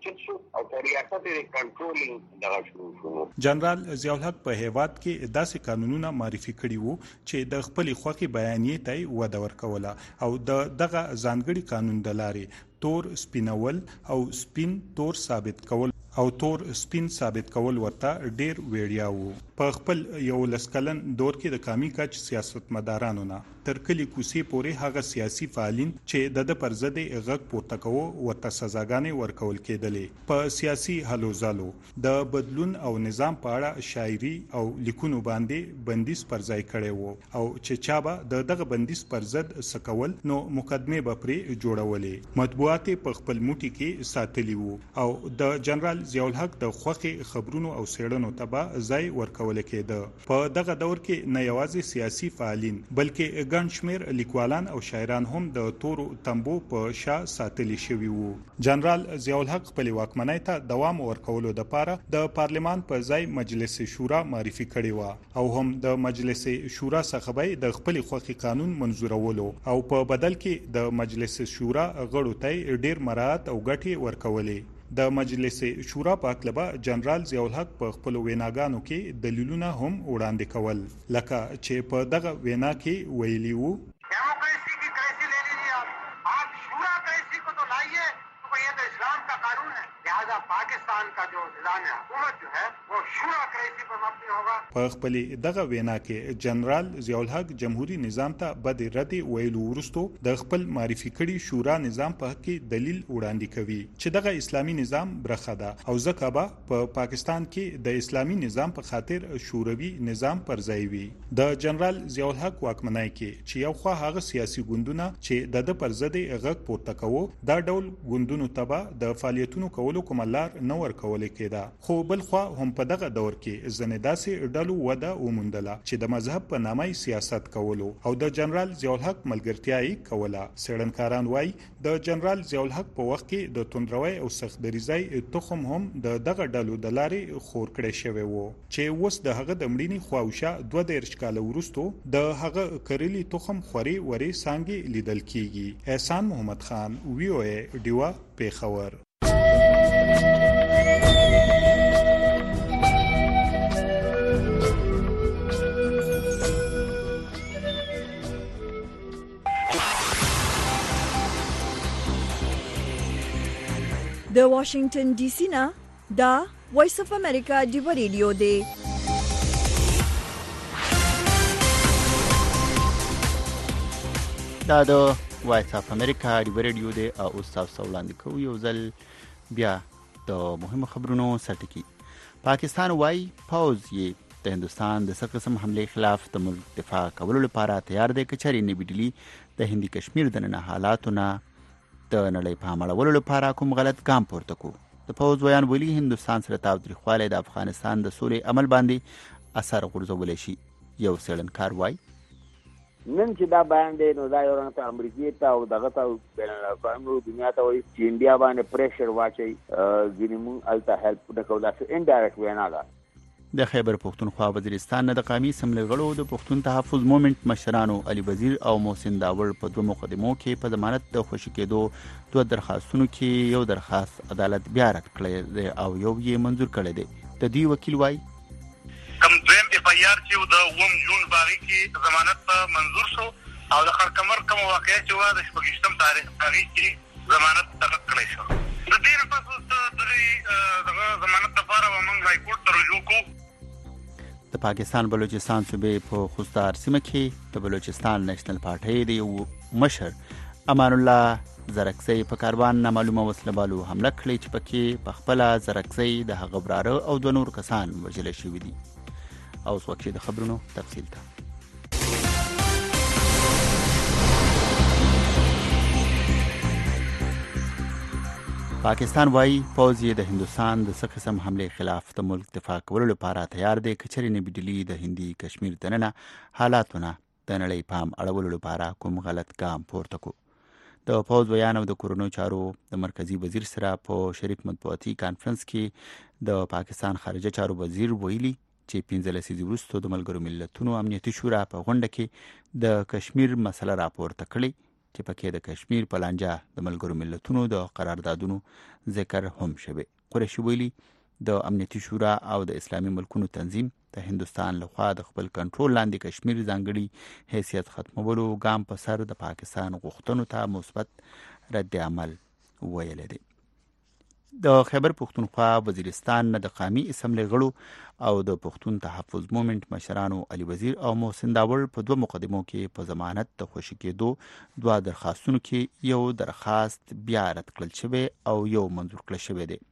جنرال ضیاء الحق په هیواد کې داسې قانونونه معرفي کړي وو چې د خپل خوخي بیانیې ته وده ورکوله او دغه ځانګړي قانون د لارې تور سپینول او سپین تور ثابت کول او تور سپین ثابت کول ورته ډیر ویړیا وو. په خپل یو لسکلن دور کې د کامی کچ سیاستمدارانو نه تر کلی کوسي پورې هغه سیاسي فعالین چې د پر ضد غږ پورته کوو ورته سزاګانې ورکول کېدلې. په سیاسي هلو ځالو د بدلون او نظام په اړه شاعري او لیکونو باندې بندیز پر ځای کړي وو او چې چا به دغه بندیز پر ضد سکول نو مقدمه به پرې جوړولې. مطبوعات په خپل موټي کې ساتلی وو او د جنرال ضیاء الحق د خوخي خبرونو او سیړنو تبا ځای ورکول کېده. په دغه دور کې نه یوازې سیاسي فعالین بلکې ګڼ شمیر لیکوالان او شاعران هم د تورو تنبو په شا ساتلی شوی وو. جنرال ضیاء الحق خپل واکمنۍ ته دوام ورکولو د پاره د پارلمان په ځای مجلس شورا معرفي کړی و او هم د مجلس شورا څخه به د خپل خوخي قانون منزورولو او په بدل کې د مجلس شورا غړو ته ډیر مراعات او ګټي ورکولې. د مجلس شورا په اکلبه جنرال ضیاء الحق په خپل ویناګانو کې دلیلونه هم وړاندې کول لکه چې په دغه وینا کې ویلي وو डेमोक्रेसी की कैसी ले लीजिए आप शूरा कैसी को तो लाइए तो ये तो इस्लाम का कानून है लिहाजा पाकिस्तान का जो निज़ाम हुकूमत जो है वो शूरा कैसी पर मबनी होगा. په خپل دغه وینا کې جنرال ضیاء الحق جمهوریت نظام ته بد رد ویلو ورستو د خپل معرفي کړي شورا نظام په حق کې دلیل وړاندې کوي چې دغه اسلامي نظام برخه ده او ځکه به په پاکستان کې د اسلامي نظام په خاطر شوروي نظام پر ځای وي. د جنرال ضیاء الحق واکمنۍ کې چې یو خو هغه سیاسي ګوندونه چې د پر ضد غږ پورته کوو دا ډول ګوندونو تبا د فعالیتونو کولو کوم لار نه ورکول کېده خو بل خو هم په دغه دور کې زنداسي ډلو وده ومندله چې د مذهب په نامه سیاست کولو او د جنرال ضیاء الحق ملګرتیاي کوله. سړنکاران وای د جنرال ضیاء الحق په وخت کې د توندروي او سخت دریزای تخم هم دغه ډلو د لارې خور کړی شوی وو چې اوس د هغه د مړینی خواوشه 22 کال وروسته د هغه کړلی تخم خوري وری سانګي لیدل کیږي. احسان محمد خان وی او ای ډیوا پیښور. د واشنگټن ډي سي نه دا وایس اف امریکا ډیو ریډیو دی. دا د وایس اف امریکا ډیو ریډیو دی او اوس تاسو وړاندې کوو یو ځل بیا د مهمو خبرونو سرټکی. پاکستان وايي پوز یې د هندستان د څه قسم حمله خلاف د ملک دفاع کولو لپاره تیار دی که چېرې نوي ډیلي د هندي کشمیر د نن حالاتونه د نړۍ په اړولو لپاره کوم غلط ګام پورته کو. د پوز ویان ویلي هندستان سره تاوتریخوالی د افغانستان د سولې عمل باندې اثر غورځولی شي. یو څېړنکار وایي نن چې دا بیان دی نو دا یو رنګ ته امریکې ته او دغه ته بین الاقوامي دنیا ته وایي چې انډیا باندې پریشر واچوي ځینې مونږ هلته هیلپ نه کوو. داسې انډایرکټ وینا ده. د خیبر پښتونخوا وزیرستان نه د قومي اسمبلۍ غړو د پښتون تحفظ مومنټ مشرانو علي وزیر او محسن داور په دوه مقدمو کې په ضمانت د خوشي کېدو دوه درخواستونو کې یو درخواست عدالت بیا رد کړی دی او یو یې منظور کړی دی. د دوی وکیل وایي کم دویم اف آی آر چې د 1 جون باندې کې ضمانت منظور شو او د خړکمر کوم واقعي چې و د 28 تاریخ کې ضمانت رد کړی شو. د دې لپاره د ضمانت لپاره موږ هاي کورټ ته رجوع کوو. د پاکستان بلوچستان صوبې په خوستار سیمه کې د بلوچستان نېشنل پارټۍ د یو مشر امان الله زرکزی په کاروان نامعلومه وسله بالو حمله کړې چې پکې په خپله زرکزی د هغه وراره او دوه نور کسان وژل شوي دي. اوس وخت د خبرونو تفصیل ته. پاکستان وايي پوز یې د هندستان د څه قسم حمله خلاف د ملک دفاع کولو لپاره تیار دی که چېرې نوي ډیلي د هندي کشمیر دننه حالاتونه د نړۍ پام اړولو لپاره کوم غلط ګام پورته کو. د پوز بیان او د کورونو چارو د مرکزی وزیر سره په شریک مطبوعاتي کانفرنس کې د پاکستان خارجه چارو وزیر ویلي چې 15 لسیزې وروسته د ملګرو ملتونو امنیتي شورا په غونډه کې د کشمیر مسله راپورته کړې چې پکې د کشمیر په لانجه د ملګرو ملتونو د قراردادونو ذکر هم شوی. قریشي ویلي د امنیتي شورا او د اسلامي ملکونو تنظیم د هندستان لخوا د خپل کنټرول لاندې کشمیر ځانګړي حیثیت ختمولو ګام په سر د پاکستان غوښتنو ته مثبت رد عمل ویلی دی. د خیبر پښتونخوا وزیرستان نه د قومي اسمبلۍ غړو او د پښتون تحفظ مومنټ مشرانو علي وزیر او محسن داور په دوه مقدمو کې په ضمانت د خوشي کېدو دوه درخواستونو کې یو درخواست بیا رد کړل شوی او یو منظور کړل شوی دی.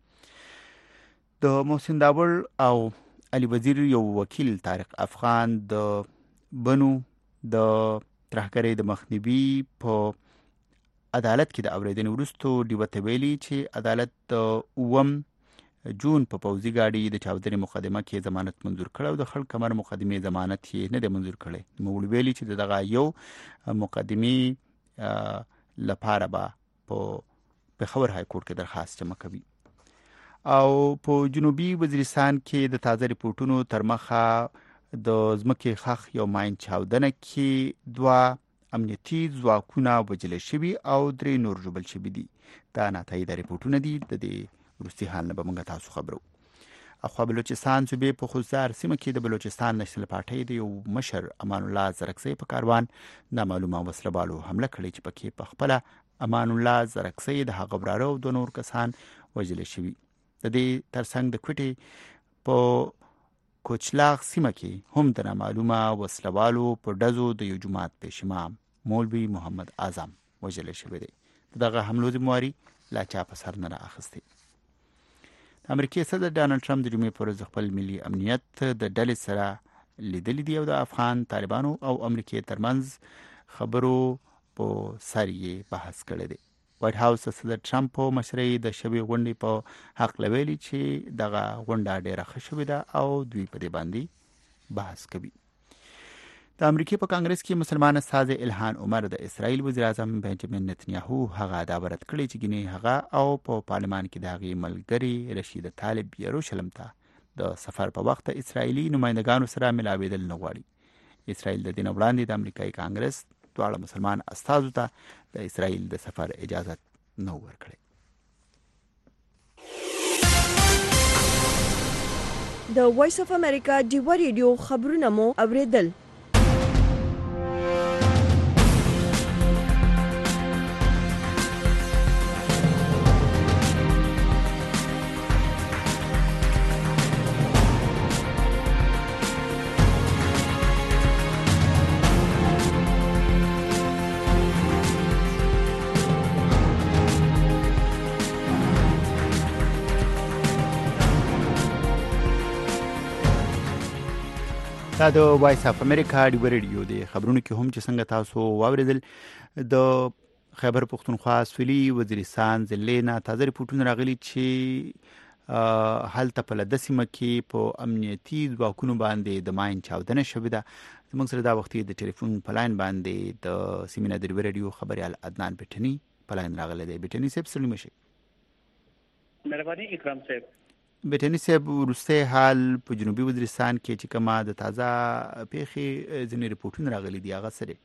د محسن داور او علي وزیر یو وکیل طارق افغان د بنو د ترهګرۍ د مخنیوي په عدالت کې د اوریدنې وروسته ډیوه ته ویلي چې عدالت د 9 جون په پوځي ګاډي د چاودنې مقدمه کې ضمانت منظور کړ او د خړکمر مقدمې ضمانت یې نه دی منظور کړی. موږ ویلي چې دغه یو مقدمې لپاره به په پېښور های کورټ کې درخواست جمع کوي. او په جنوبي وزیرستان کې د تازه ریپورتونو تر مخه د ځمکې خخ یو ماین چاودنه کې دوه امنیتي ځواکونه وژل شوي او 3 نور ژوبل شوي دي. دا ناتایده ریپورټونه دي. د دې وروستي حال نه به موږ تاسو خبرو. اخوا بلوچستان صوبې په خوزدار سیمه کې د بلوچستان نېشنل پارټۍ د یو مشر امان الله زرکزی په کاروان نامعلومه وسله بالو حمله کړې چې پکې په خپله امان الله زرکزی د هغه وراره او 2 نور کسان وژل شوي. د دې ترڅنګ د کوټې په کوچلاغ سیمه کې هم د نامعلومه وسله بالو په ډزو د یو جماعت پیش امام مولوي محمد اعظم وژل شوی دی. دغه حملو ذمہواري لا چا په سر نه رااخیستې. د امریکای صدر ډانلډ ټرمپ د جمعې پر ورځ خپل ملي امنیت د ډلې سره لیدلې دي او د افغان طالبانو او امریکای ترمنځ خبرو په سر یې بحث کړی دی. وایټ هاوس صدر ټرمپ په مشرۍ د شوې غونډې په حق لویلي چې دغه غونډه ډېره ښه شوې ده او دوی په دې باندې بحث کوي. د امریکای په کانګرس کې مسلمان استازی الهان عمر د اسرائیل وزیر اعظم بنجامین نتنیاهو هغه دعوت کړی چې ګینه هغه او په پارلمان کې د هغې ملګری رشید طالب یروشلم ته د سفر په وخت اسرائیلي نمائندګانو سره ملاویدل نه غواړي. اسرائیل د دې نه وړاندې د امریکای کانګرس دواړه مسلمان استازو ته د اسرائیل د سفر اجازه نه ورکړي. د وایس اف امریکا ډیو ریډیو خبرونه مو اوریدل. دا د وایس اف امریکا دی ریډیو دی خبرونه کې هم چې څنګه تاسو واوریدل د خیبر پختونخوا سویلي وزیرستان ضلع تازه ریپورتونه راغلي چې هلته په لده سیمه کې په امنیتي ځواکونو باندې د ماین چاودنه شوې ده. زموږ سره دا وختي د ټلیفون په لاین باندې د سیمینه د ریډیو خبريال عدنان بټني په لاین راغلی دی. بټني صاحب سلام شي. مهرباني اکرام صاحب. بټني صاحب وروسته حال په جنوبي وزیرستان کې چې کومه د تازه پیښې ځینې ریپورتونه راغلي دي هغه سره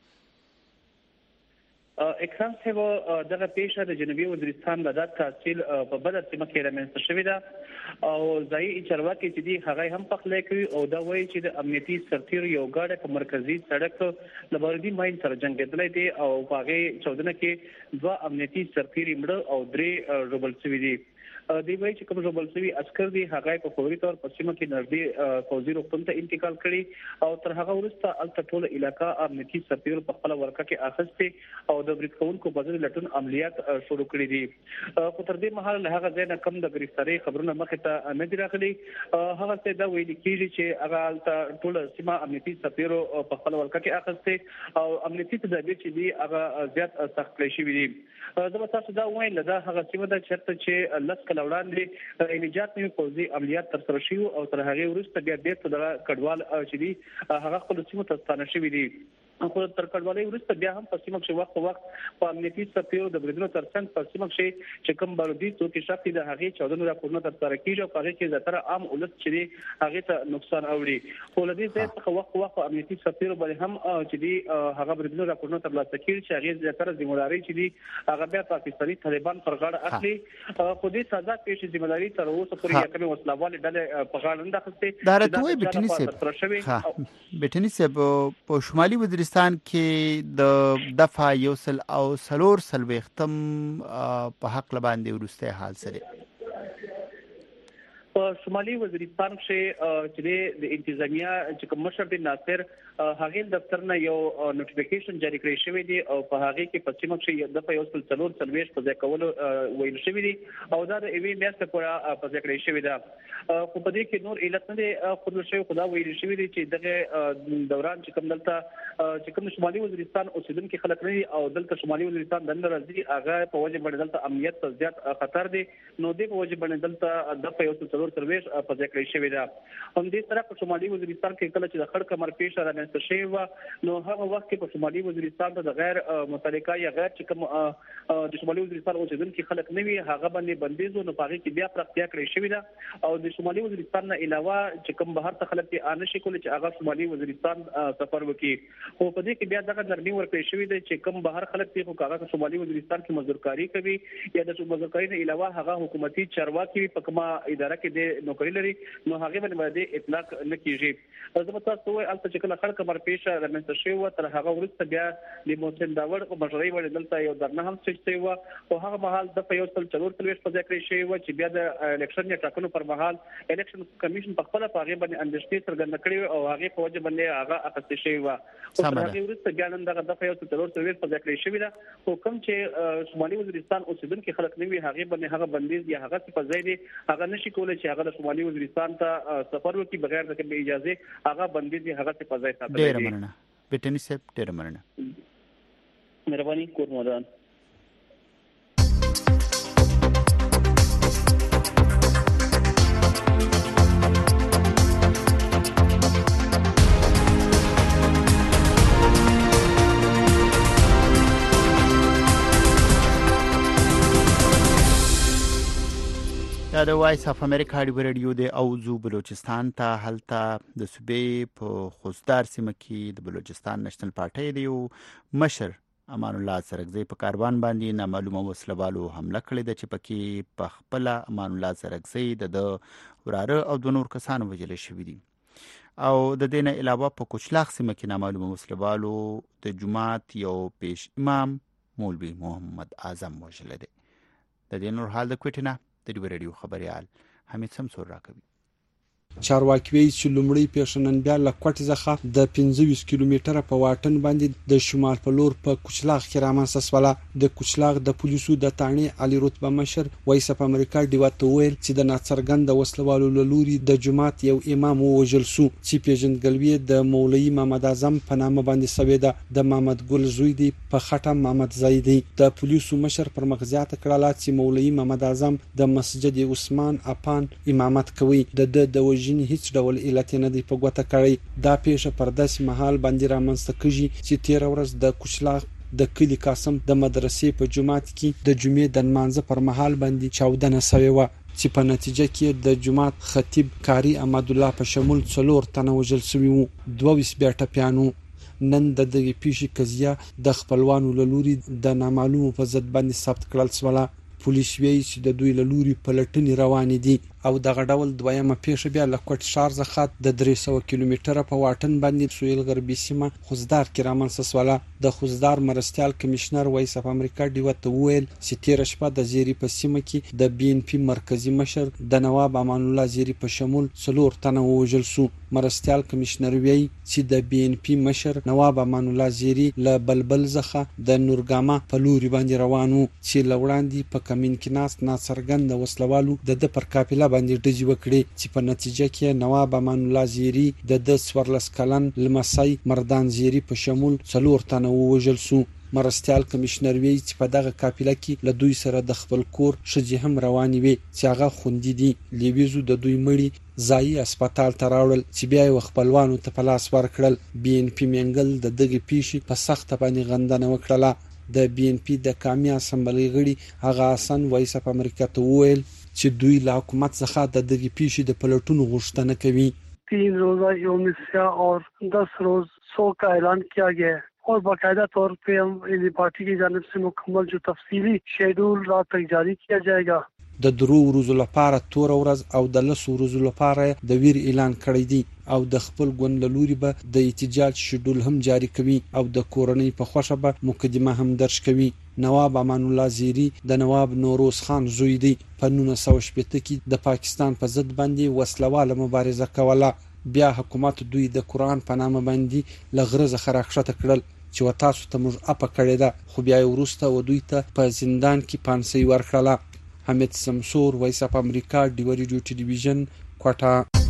اکرام صاحب دغه پیښه د جنوبي وزیرستان د تحصیل په بدر سیمه کې رامنځته شوې ده او ځایي چارواکي چې دي هغه هم پخلی کوي او دا وایي چې د امنیتي سرتیر یو ګاډی په مرکزي سړک د باردي ماین سره جنګېدلی دی او په هغې چاودنه کې 2 امنیتي سرتیر مړه او 3 ژوبل شوي دي. دی وایي چې کوم ژوبل شوي عسکر دي هغه په فوري تور په سیمه کې نږدې پوځي روغتون ته انتقال کړي او تر هغه وروسته هلته ټوله علاقه امنیتي سرتیر په خپله ورکه کې اخیستې او د برید کوونکو په ضد لټون عملیات شروع کړي دي. خو تر دې مهاله له هغه ځای نه کم د ګرفتارۍ خبرونه مخې ته نه دي راغلي. هغه څه دا ویل کېږي چې هغه هلته ټوله سیمه امنیتي سرتیرو په خپله ورکه کې اخیستې او امنیتي تدابیر چې دي هغه زیات سخت کړی شوي دي. زه به تاسو دا ووایم دا هغه سیمه ده چېرته چې 10 کاله وړاندې انجات نوي پوځي عملیات ترسره شوي او تر هغې وروسته بیا بیرته دغه کډوال چې دي هغه خپلو سیمو ته ستانه شوي دي. خو تر کډوالۍ وروسته بیا هم په سیمه کې وخت په وخت په امنیتي سرتیرو د بریدونو ترڅنګ په سیمه کې چې کوم بارودي څوکۍ شخصي د هغې چاودنو راپورونه ترسره کېږي او په هغې کې زیاتره عام ولس چې دی هغې ته نقصان اوړي. خو له دې ځای څخه وخت په وخت په امنیتي سرتیرو باندې هم چې دی هغه بریدونو راپورونه ترلاسه کېږي چې هغې زیاتره ذمهداري چې دی هغه بیا پاکستاني طالبان پر غاړه اخلي. خو دې سزا پیښې ذمهداري تر اوسه پورې یا کومې وسلهوالې ډلې په غاړه نه ده اخیستې. دا راته وایي بټني صاحب په شمالي وزیرستان کې د دفعه 140 په حق لباندې ورسته حال سره په شمالي وزیرستان کې د انتظامیه چې کوم مشر دی ناصر هغه دفتر نه یو نوټیفیکیشن جاری کړی شوی دی او په هغه کې په سیمه کې د دفعه 140 په ځای کولو ویل شوی دی او دا د ایوی میاشتې پورې په ځای کړی شوی دی. خو په دې کې نور علت نه دی خود شوی خدا ویل شوی دی چې دغه دوران چې کوم دلته چې کوم شمالي وزیرستان اوسیدونکو خلک نه او دلته شمالي وزیرستان د راځي هغه په وجه باندې دلته امنیت ته زیات خطر دی نو د په وجه باندې دلته د دفعه 140 په ځای کړی شوی دی. هم دې سره په شمالي وزیرستان کې کله چې د خړ کمر پیښه رامنځته شوې نو هغه وخت کې په شمالي وزیرستان ته د غیر متعلقه یا غیر چې کوم د شمالي وزیرستان اوسیدونکو خلک نه وي هغه باندې بندیز نو په هغې کې بیا پراختیا کړې شوې ده او د شمالي وزیرستان نه علاوه چې کوم بهر ته خلک نه شي کولی چې هغه شمالي وزیرستان سفر وکړي. خو په دې کې بیا دغه نرمي ورکړې شوې ده چې کوم بهر خلک دي خو هغه شمالي وزیرستان کې مزدورکاري کوي یا د مزدورکاري نه علاوه هغه حکومتي چارواکي په کومه اداره کې د نوکري لري نو هغه باندې اطلاق نه کیږي. زه به تاسو وایم البته چې کله خړ کمر پیښه رامنځته شوې تر هغه وروسته بیا د محسن داور په مشرۍ باندې دلته یو درنه هم سوچ شوی او هغه مهال د 140 په ځای کړی شوی چې بیا د الیکشن یا ټاکنو پر مهال الیکشن کمیشن په خپل پاغه باندې اندېښنې څرګنده کړې او هغه په وجه باندې هغه اخیستل شوی و او تر هغه وروسته بیا نن دغه د 140 په ځای کړی شوی دا حکم چې شمالي وزیرستان اوسیدونکو خلک نه وي هغه باندې هغه بندیز یا هغه په ځای دی هغه نشي کولای چې هغه د شمالي وزیرستان ته سفر وکړي بغیر د کومې اجازه هغه بندیز هغه په ځای ساتل ډیر مننه بټني صاحب ډیر مننه مهرباني کور مودان. دا د وایس اف امریکا دی ریډیو دی اوزو بلوچستان ته هلته د صوبې په خوزدار سیمه کې د بلوچستان نېشنل پارټي دی مشر امان الله سرکزی په کاروان باندې نامعلومه وسلوالو حمله کړې ده چې پکې په خپل امان الله سرکزی د وراره او د نور کسانو وجل شوی دي او د دینه علاوه په کوچلاخ سیمه کې نامعلومه وسلوالو د جماعت یو پیش امام مولوی محمد اعظم وجل دي. د دې نور حال د کوټینه د ریډیو خبريال حمید سمسور راکوي. چارواکي وایي چې لومړی پیښه نن بیا له کوټې څخه د 25 کیلومتره په واټن باندې د شمال په لور په کوچلاغ کې رامنځته شوه. د کوچلاغ د پولیسو د تانې علي رتبه مشر وایس اف امریکا ډیوا ته ویل چې د ناڅرګند وسلوالو له لوري د جماعت یو امام ووژل شو چې پیژندګلوي د مولوي محمد اعظم په نامه باندې شوې ده. د محمد ګل زوی دی په خټه محمد زیدی. د پولیسو مشر پر مغزیات کړه چې مولوي محمد اعظم د مسجد عثمان افان امامت کوي. د وژنې هیڅ ډول علت نه دی په ګوته کړی. دا پیښه پر داسې مهال باندې رامنځته کیږي چې 13 ورځ د کوچلاغ د کلی قاسم د مدرسې په جماعت کې د جمعې د نمانځه پر مهال باندې چاودنه شوې و چې په نتیجه کې د جماعت خطیب کاری احمد الله په شمول 4 تنه وژل شوي وو. 22 بیا ټپیانو. نن د دغه پیښې قضیه د خپلوانو له لوري د نامعلومو په ضد باندې ثبت کړل شوه. پولیس وایي چې د دوی له لوري پلټنې روانې دي او دغه ډول دویمه پیښه بیا له کوټ ښار څخه د 300 کیلومتره په واټن باندې سویل غربي سیمه خوزدار کې رامنځته شوه. د خوزدار مرستیال کمشنر وایس اف امریکا ډیوا ته ویل چې 13 شپه د زیری په سیمه کې د بي ان پی مرکزی مشر د نواب امان الله زیری په شمول 4 تنه وژل شو. مرستیال کمشنر وایي چې د بي ان پی مشر نواب امان الله زیری له بلبل څخه د نورګاما په لوري باندې روانو چې لوړاندې په کمین کې ناس ناڅرګند وسلوالو د پر قافله باندې ډزې وکړي چې په نتیجه کې نواب امان الله زیری د 14 کلن لمسی مردان زیری په شمول 4 تنه وژل شو. مرستیال کمشنر وی چې په دغه قافله کې له دوی سره د خپل کور شجې هم روانې وي چې هغه خوندې دي. لیویزو د دوی مړي ځایي هسپتال ته راوړل چې بیا یې خپلوانو ته په لاس ورکړل. بي ان پی منګل د دغه پیښې په سخته باندې غندنه وکړه. د بي ان پی د قومي اسمبلی غړي هغه حسن وایس اف امریکا ته ویل چې دوی له حکومت څخه د دغه پیښې د پلټونو غوښتنه کوي. 3 روزه یوم سیاه اور 10 روز سو کا اعلان کیا گیا ہے اور باقاعدہ طور پہ ہم پارٹی کی جانب سے مکمل جو تفصیلی شیڈول رات تک جاری کیا جائے گا. د 3 ورځو لپاره 2 ورځ او د 10 ورځو لپاره د ویر اعلان کړی دی او د خپل ګوند له لوري به د احتجاج شیډول هم جاری کوي او د کورنۍ په خوښه به مقدمه هم درج کوي. نواب امان الله زیری د نواب نوروز خان زوی دی. په 1960 کې د پاکستان په ضد باندې وسلواله مبارزه کوله. بیا حکومت دوی د قرآن په نامه باندې لغره ځخه راښکته کړل چې وتاسو ته موږ اپه کړې ده خو بیا وروسته و دوی ته په زندان کې پانسۍ ورکړله. حمید سمسور وایس اف امریکا ډیوا ریډیو ټلویزیون کوټه.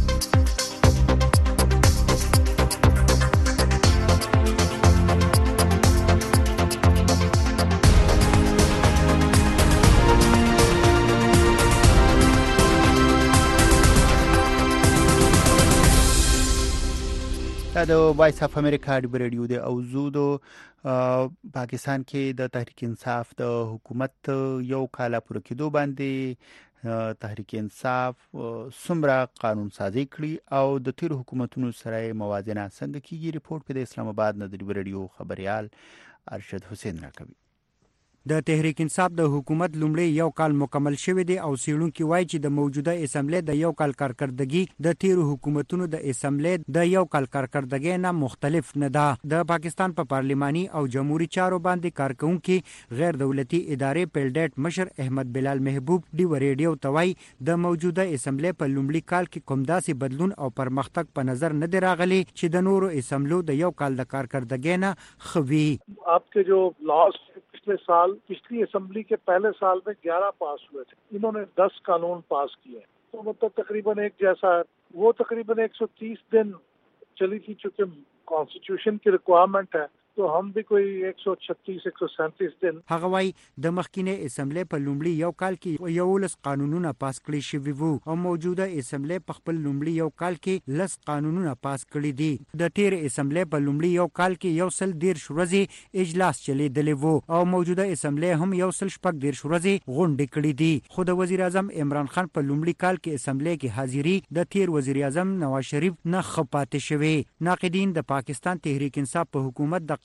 د وایس اف امریکا ډیوا ریډیو د اوزودو پاکستان کې د تحریک انصاف د حکومت یو کال پوره کېدو باندې تحریک انصاف سمرا قانون سازي کړی او د تیر حکومتونو سره موازنه څنګه کیږي. ریپورت په اسلام آباد نه د ډیوا ریډیو خبريال ارشد حسین راکوي. د تحریک انصاف د حکومت لومړی یو کال مکمل شوی دی او سیړونکو وایي چې د موجوده اسمبلی د یو کال کارکردګي د تیرو حکومتونو د اسمبلی د یو کال کارکردګي نه مختلف نه ده. د پاکستان په پارلماني او جمهوریت چارو باندې کارکونکي غیر دولتي ادارې پیلډیټ مشر احمد بلال محبوب ډیوا ریډیو ته وایي د موجوده اسمبلی په لومړي کال کې کوم داسې بدلون او پرمختګ په نظر نه دی راغلی چې د نورو اسمبلو د یو کال د کارکردګي نه خوي. آپ کے جو لاس पिछले साल पिछली असेंबली के पहले साल में 11 पास हुए थे, इन्होंने 10 कानून पास किए, तो मतलब तकरीबन एक जैसा है. वो तकरीबन 130 दिन चली थी, चूंकि कॉन्स्टिट्यूशन की रिक्वायरमेंट है तो हम भी कोई 136-137 दिन. هغه وای د مخکینه اسمبلی په لومړي یو کال کې یو لس قانونونه پاس کړی شوي وو او موجوده اسمبلی په خپل لومړي یو کال کې لس قانونونه پاس کړی دي. د تیر اسمبلی په لومړي یو کال کې یو سل 13 ورځې اجلاس چلیدلی وو او موجوده اسمبلی هم یو سل 14 ورځې غونډې کړې دي. خو د وزیر اعظم عمران خان په لومړي کال کې اسمبلی کې حاضری د تیر وزیر اعظم نواز شریف نه خپاته شوی. ناقدین د پاکستان تحریک انصاف په حکومت د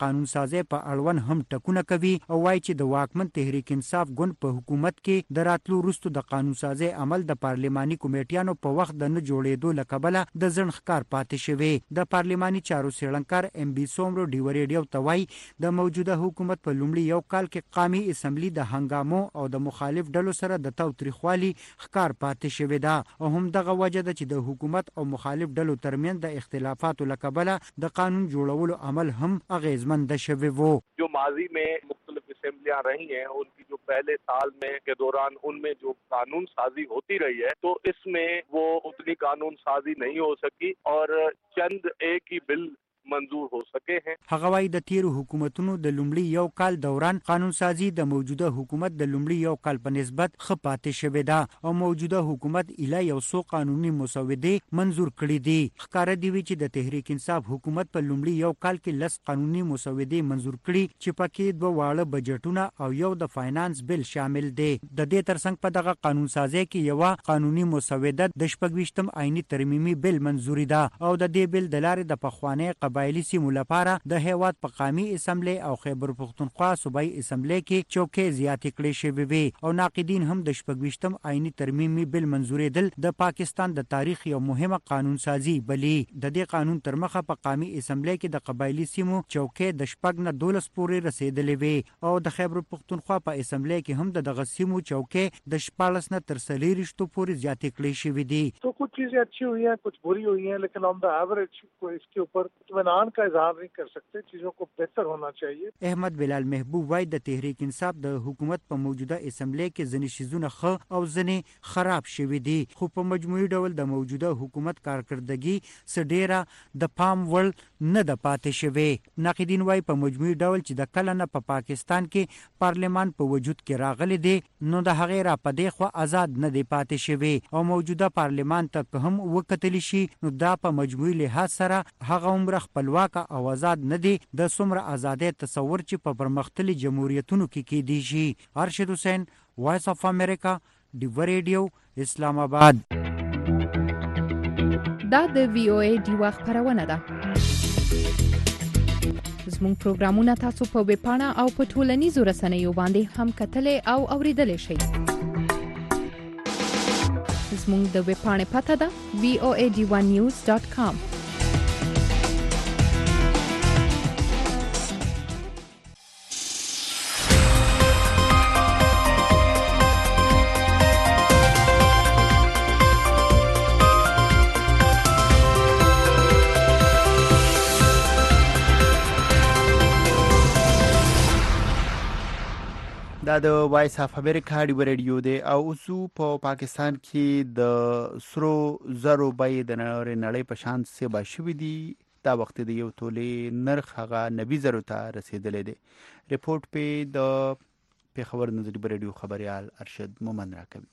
قانون سازي په اړوند هم ټکونه کوي او وايي چې د واکمن تحریک انصاف ګوند په حکومت کې د راتلو وروسته د قانون سازي عمل د پارلماني کمیټیانو په وخت د نه جوړېدو لکبله د ځنډ ښکار پاتې شوی. د پارلماني چارو څېړنکار ام بي سومرو ډي ریډیو ته وايي د موجوده حکومت په لومړي یو کال کې قومي اسمبلی د هنګامو او د مخالف ډلو سره د تاوتریخوالي ښکار پاتې شوی ده او هم دغه وجه ده چې د حکومت او مخالف ډلو ترمنځ د اختلافاتو لکبله د قانون جوړولو عمل هم اغیزمند شوی وو. जो माजी में मुख्तलिफ असेंबलियां रही हैं उनकी जो पहले साल में के दौरान उनमें जो कानून साजी होती रही है तो इसमें वो उतनी कानून साजी नहीं हो सकी और चंद एक ही बिल منظور हो सके हैं. هغه وايي د تیرو حکومتونو د لومړي یو کال دوران قانون سازي د موجوده حکومت د لومړي یو کال په نسبت خپاتې شوې ده او موجوده حکومت اله یو څو قانوني مسودې منظور کړې دي. ښکاره دی چې د تحریک انصاف حکومت په لومړي یو کال کې 10 قانوني مسودې منظور کړي چې پکې 2 واړه بجټونه او یو د فاینانس بل شامل دي. د دې ترڅنګ په دغه قانون سازي کې یو قانوني مسوده د 26م آئینی ترمیمي بل منظوري ده او د دې بل د لارې د پخوانی قبایلی سیمو لپاره د هیواد په قومي اسمبلی او خیبر پختونخوا صوبایي اسمبلی کې چوکۍ زیاتې کړې شوې وي او ناقدین هم د 26م آئینی ترمیمي بل منظورېدل د پاکستان د تاریخ یو مهمه قانون سازي بلی. د دې قانون تر مخه په قومي اسمبلی کې د قبایلی سیمو چوکۍ د 12 نه 12 پورې رسیدلې وي او د خیبر پختونخوا په اسمبلی کې هم دغه سیمو چوکۍ د 14 نه تر 40 پورې زیاتې کړې شوې دي. तो कुछ चीजें अच्छी हुई हैं, कुछ बुरी हुई हैं, लेकिन ऑन द एवरेज को इसके ऊपर इत्मीनान का इजहार नहीं कर सकते. चीजों को बेहतर होना चाहिए. احمد بلال محبوب وايي د تحریک انصاف د حکومت په موجوده اسمبلی کې ځینې شیزونه ښه او ځینې خراب شوي دي خو په مجموعي ډول د موجوده حکومت کارکردګي سډيره د پام وړ نه د پاتې شوی. ناقدین وايي په مجموعي ډول چې د کله نه په پاکستان کې پارلمان په وجود کې راغلي دي نو د هغې را پدې خو آزاد نه دی پاتې شوی او موجوده پارلمان ته هم وکتل شي نو دا په مجموعي لحاظ سره هغه عمر خپلواک او آزاد نه دي د څومره ازادۍ تصور چې په پرمختللي جمهوریتونو کې کېدی شي. ارشد حسین، وایس اف امریکا، ډیو ریډیو، اسلام آباد. دا د وی او ای ډیوا خبرونه ده. زموږ پروګرامونه تاسو په ویب پاڼه او په ټولنیزو رسنیو باندې هم کتلای او اوریدلای شئ. زموږ د ویب پاڼې پته ده voadivanews.com. دا د وایس اف امریکا ډیو ریډیو دی او اوسو په پاکستان کې د سرو زرو بیې د نړۍ په شان څه بشوي دي. دا وخت د یو تولې نرخ هغه 90,000 ته رسیدلې دی. ریپورت په د پیښور نظری ریډیو خبريال ارشد مومن راکوي.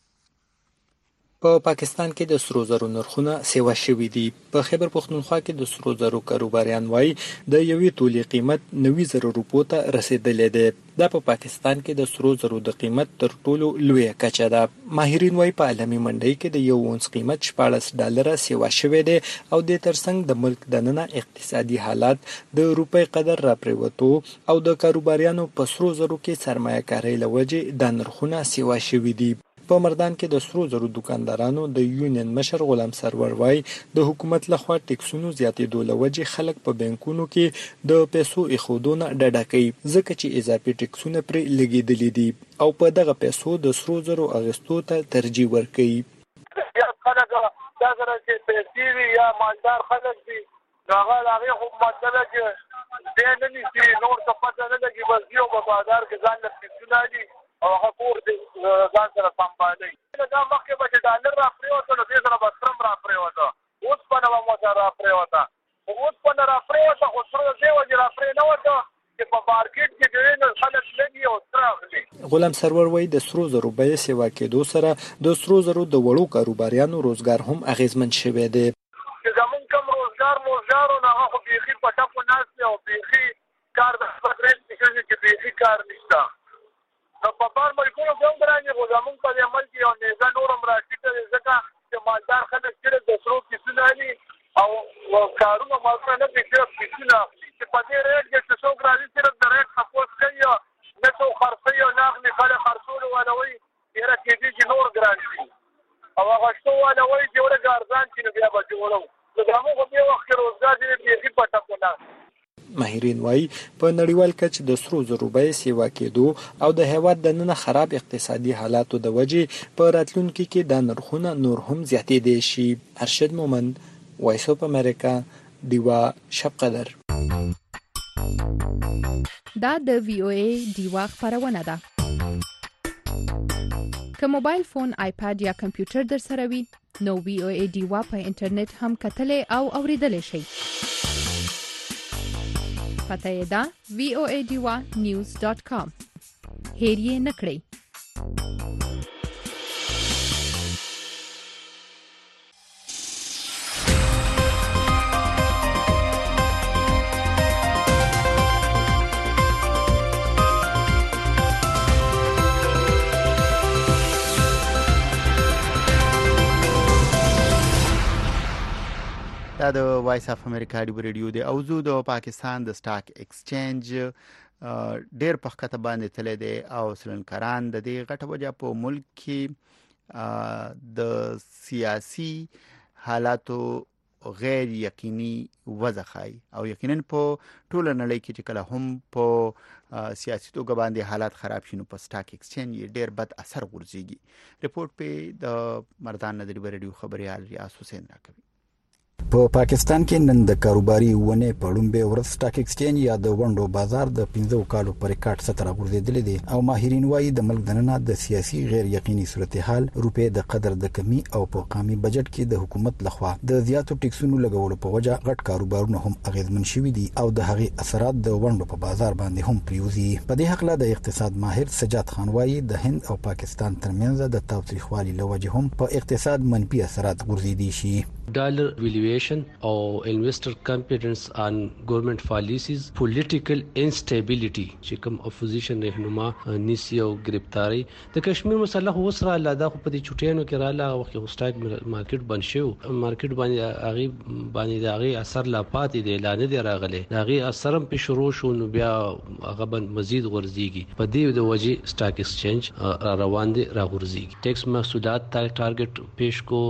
په پاکستان کې د سرو زرو نرخونه سیوا شوي دي. په خیبر پختونخوا کې د سرو زرو کاروباریان وایي د یوې تولې قیمت 90,000 روپو ته رسیدلې دی. دا په پاکستان کې د سرو زرو د قیمت تر ټولو لویه کچه ده. ماهرین وایي په عالمي منډۍ کې د یو اونس قیمت $14 سیوا شوی دی او د ترڅنګ د ملک دننه اقتصادي حالات د روپۍ قدر را پریوتو او د کاروباریانو په سرو زرو کې سرمایه کاري لوجه د نرخونه سیوا شوي دي. په مردان کې د سرو زرو دکاندارانو د یونین مشر غلام سرور وای د حکومت لخوا ټیکسونو زیاتېدو لوجه خلک په بانکونو کې د پیسو اخودونه ډډه کوي ځکه چې اضافي ټیکسونه پر لګیدلې دي او په دغه پیسو د سرو زرو اغستو ته ترجیح ورکوي. خلک دا سره چې پیسې وي یا مالدار خلک دي هغه خو مطلب چې دې نه نشي نور څه پته نه لګي بس یو په بازار کې ځان له پیسونه دي او هغه کور دې ځان سره سمبالي. دا مخکې به چې ډالر را پرېوته نو دې سره به سرم را پرېوته اوسپنه به مو سره را پرېوته خو اوسپنه را پرېوته خو سره دې وجې را پرې نه وته چې په مارکیټ کې ډېر نه خلک لګي او سره اخلي. غلام سرور وایي د سرو زرو بیې سیوا کېدو سره د سرو زرو د وړو کاروباریانو روزګار هم اغېزمن شوی دی. چې زمونږ کوم روزګار و نه هغه خو بیخي په ټپو ناست دی او بیخي کار د خبرې چې بیخي کار نشته. نو په بار ملکونو کې هم ګرانې خو زمونږ په دې عمل کې یو نیزه نور هم راټیټه دی ځکه چې مالدار خلک ډېر د سرو کیسونه دي او کارونه مالونه نه دي چې کیسونه اخلي چې په دې ریټ کې چې څوک راځي غشتو والا وایي چې ورګ ارزان چې بیا به جوړو دا موږ په یو وخت کې روزګار دې په پټه کنه. ماهرین وایي په نړیوال کچ د سرو زرو بیې سیوا کېدو او د هیواد د نن خراب اقتصادي حالاتو د وجې په راتلونکي کې دا نرخونه نور هم زیاتېدای شي. ارشد مومند، وایس اف امریکا، دیوا شب قدر. دا د وی او ای دیوا خبرونه ده. که موبایل فون، آیپاد یا کمپیوټر در سره وي نو وی او ای دیوا په انټرنیټ هم کتلې او اوریدلې شي. پته یې ده voadiwa.news.com. هیر یې نه کړئ. دا د وایس اف امریکا دی ریډیو دی او زو د پاکستان د سٹاک ایکسچینج ډیر په خطه باندې تل دی او سلنکران د دې غټه وجه په ملک کې د سیاسي حالاتو غیر یقیني وضعخای او یقینا په ټوله نړۍ کې چې کله هم په سیاسي توګه باندې حالات خراب شي نو په سٹاک ایکسچینج ډیر بد اثر ورزيږي. ریپورت په د مردان نظری ریډیو خبريال ریاض حسین راکوي. په پاکستان کې نن د کاروباري ونه په لومبه ورځ سٹاک ایکسچینج یا د ونډو بازار د 15 کالو پر ریکارډ سره غورځېدل دي او ماهرین وایي د ملک دننه د سیاسي غیر یقیني صورتحال، روپې د قدر د کمی او په قومي بجټ کې د حکومت لخوا د زیاتو ټیکسونو لګولو په وجه غټ کاروبارونه هم اغیزمن شوي دي او د هغې اثرات د ونډو په بازار باندې هم پریوزي. په دې حق له د اقتصاد ماهر سجاد خان وایي د هند او پاکستان ترمنځ د تاوتریخوالي لوجه هم په اقتصاد منفي اثرات غورځېدي شي. dollar valuation or investor confidence on government policies, political instability چې کوم اپوزیشن رهنما نیسی او گرفتاری د کشمیر مسله وسره لاده په دې چټیانو کې را لا وخت سٹاک مارکیټ بن شو مارکیټ باندې هغه اثر لا پاتې دی اعلان دی راغلی هغه اثر هم په شروع شو نو بیا هغه مزید غورځيږي په دې د وجې سٹاک ایکسچینج روان دي را غورځيږي. ټیکس محصولات ټارګټ پیش کو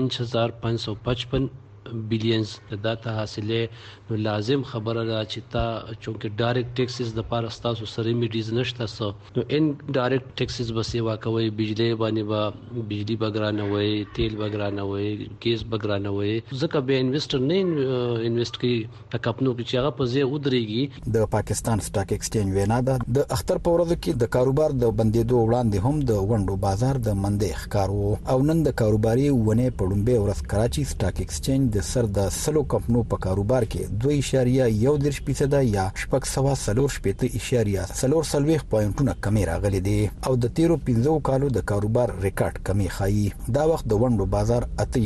5555 بلینز دا ته حاصله نو لازم خبره ده چې تا چونکه ډایرکټ ټیکسز د پاره ستاسو سره میډیز نشته سو نو ان ډایرکټ ټیکسز به سیوا کوي بجلی باندې به بجلی بګرانه وي تیل بګرانه وي ګیس بګرانه وي ځکه به انویسټر نه انویسټ کوي تکپنو کې هغه په ځای ودرېږي. د پاکستان سٹاک ایکسچینج وینا ده د اختر په ورځ کې د کاروبار د بندیدو وړاندې هم د ونډو بازار د مندې ښکارو او نن د کاروباري ونه په لومبه ورځ کراچي سٹاک ایکسچینج د سر د سلو کمپنو په کاروبار کې 2.1% یا 6.4 پوینټونه کمی راغلي دي او د تیرو 15 کالو د کاروبار ریکارډ کمی خایي. دا وخت د ونډو بازار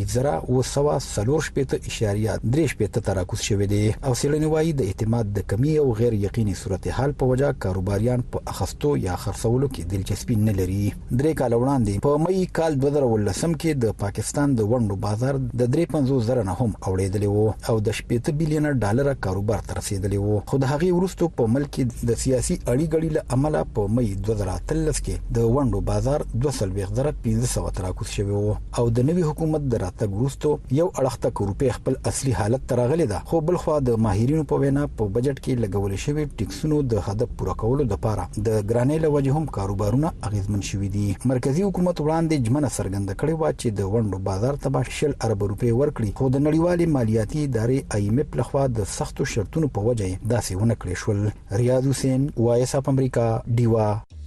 8.3% تراکوز شوی دی او سیلانی وایي د اعتماد د کمی او غیر یقیني صورتحال په وجه کاروباریان په اخستو یا خرڅولو کې دلچسپي نه لري. درې کال وړاندې په مئی کال 2019 کې د پاکستان د ونډو بازار د 350 زره نه هم اوړېدلی وو او د 8 بلین ډالر کاروبار تر رسیدلی وو خو د هغې وروسته په ملک د سیاسي اړیګړې له امله په مئی 2013 کې د ونډو بازار 2.500 تراکوز شوی وو او د نوي حکومت د راتګ وروسته یو اړخ ته روپې خپل اصلي حالت ته راغلی ده خو بل خو د ماهرینو په وینا په بجټ کې لګول شوی ټیکسونو د هدف پوره کولو لپاره د ګرانۍ له وجې هم کاروبارونه اغیزمن شوي دي. مرکزی حکومت وړاندې ژمنه څرګنده کړې وه چې د ونډو بازار ته به 10 ارب روپۍ ورکړي خو د نړیوالې مالیاتي ادارې IMF لخوا د سختو شرطونو په وجه داسې ونه کړې شول. ریاض حسین، وایس اف امریکا، دیوا.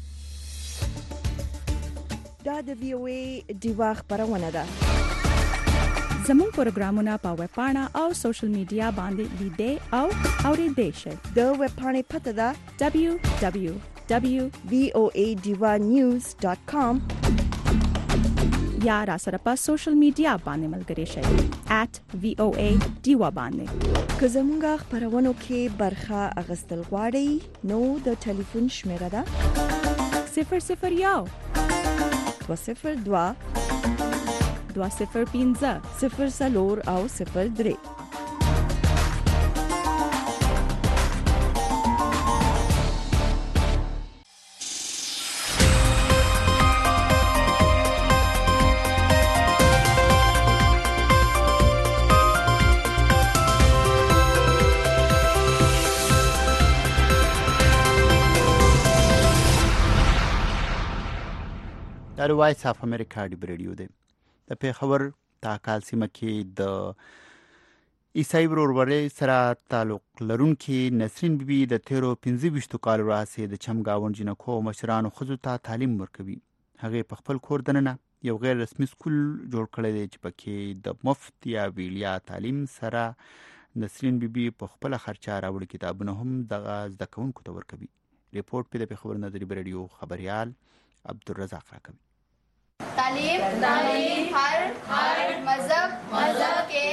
دا د وی او ای دیوا خبرونه ده. زموږ پروګرامونه په ویب پاڼه او سوشل میډیا باندې لیدئ او اوریدئ شئ. د ویب پاڼې پته ده www.voadiwa.news.com یا را سره په سوشل میډیا باندې ملګری شئ @voadiwa باندې. که زموږ خبرونو کې برخه اغستل غواړئ نو د ټلیفون شمیره ده 001 202 205 04 او 03. دا وایس اف امریکا دی ریډیو دی. د پیښور تاکال سیمه کې د عیسائی ورورولۍ سره تعلق لرونکي نسرین بیبي د 13-15 کالو راهیسې د چمګاونډ جنکو او مشرانو ښځو ته تعلیم ورکوي. هغې په خپل کور دننه یو غیر رسمي سکول جوړ کړی دی چې پکې د مفت یا ویلیا تعلیم سره نسرین بیبي په خپله خرچه راوړي کتابونه هم دغه زده کوونکو ته ورکوي. ریپورټ په د پیښور نظري ریډیو خبریال عبدالرزاق راکوي. तालीम हर मजहब के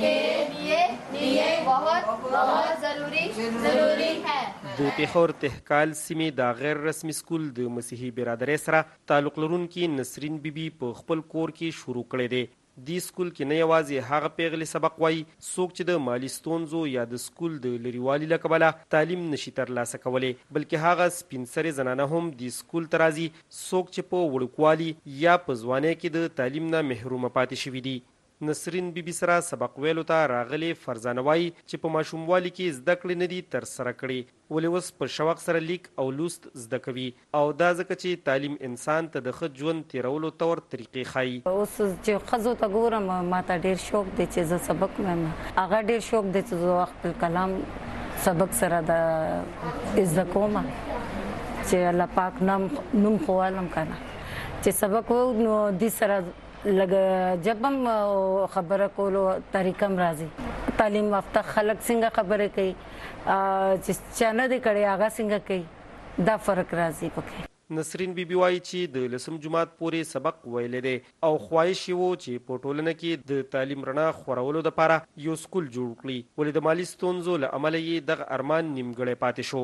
लिए बहुत ज़रूरी है. د پیښور تهکال سیمې د غیر رسمي سکول د مسیحي برادرۍ سره تعلق لرونکي نسرین بیبي په خپل کور کې شروع کړی دی. دی سکول کې نه یوازې هغه پیغلې سبق وایي څوک چې د مالی ستونزو یا د سکول د لرېوالي له کبله تعلیم نشي ترلاسه کولی، بلکې هغه سپین سرې زنانه هم دی سکول ته راځي څوک چې په وړوکوالي یا په ځوانۍ کې د تعلیم نه محرومه پاتې شوي دي. نسرین بیبي سره سبق ویلو ته راغلي فرزانه وایي چې په ماشوموالي کې زده کړې نه دي ترسره کړي، ولې اوس په شوق سره لیک او لوست زده کوي، او دا ځکه چې تعلیم انسان ته د ښه ژوند تیرولو طور طریقې ښایي. اوس چې ښځو ته ګورم ما ته ډېر شوق دی چې زه سبق وایم، هغه ډېر شوق دی چې زه خپل کلام سبق سره د زده کوم چې الله پاک نوم خوالم کنه چې سبق وو نو دې سره لګ جبم خبره کولو طریقم راځي. تعلیم یافته خلک څنګه خبره کوي چې چانه دې کړي هغه څنګه کوي، دا فرق راځي پکې. نسرین بیبي وایي چې د 10 جماعت پورې سبق ویلی دی او خواهش یې و چې په ټولنه کې د تعلیم رڼا خورولو دپاره یو سکول جوړ کړي، ولې د مالي ستونزو له امله یې دغه ارمان نیمګړی پاتې شو.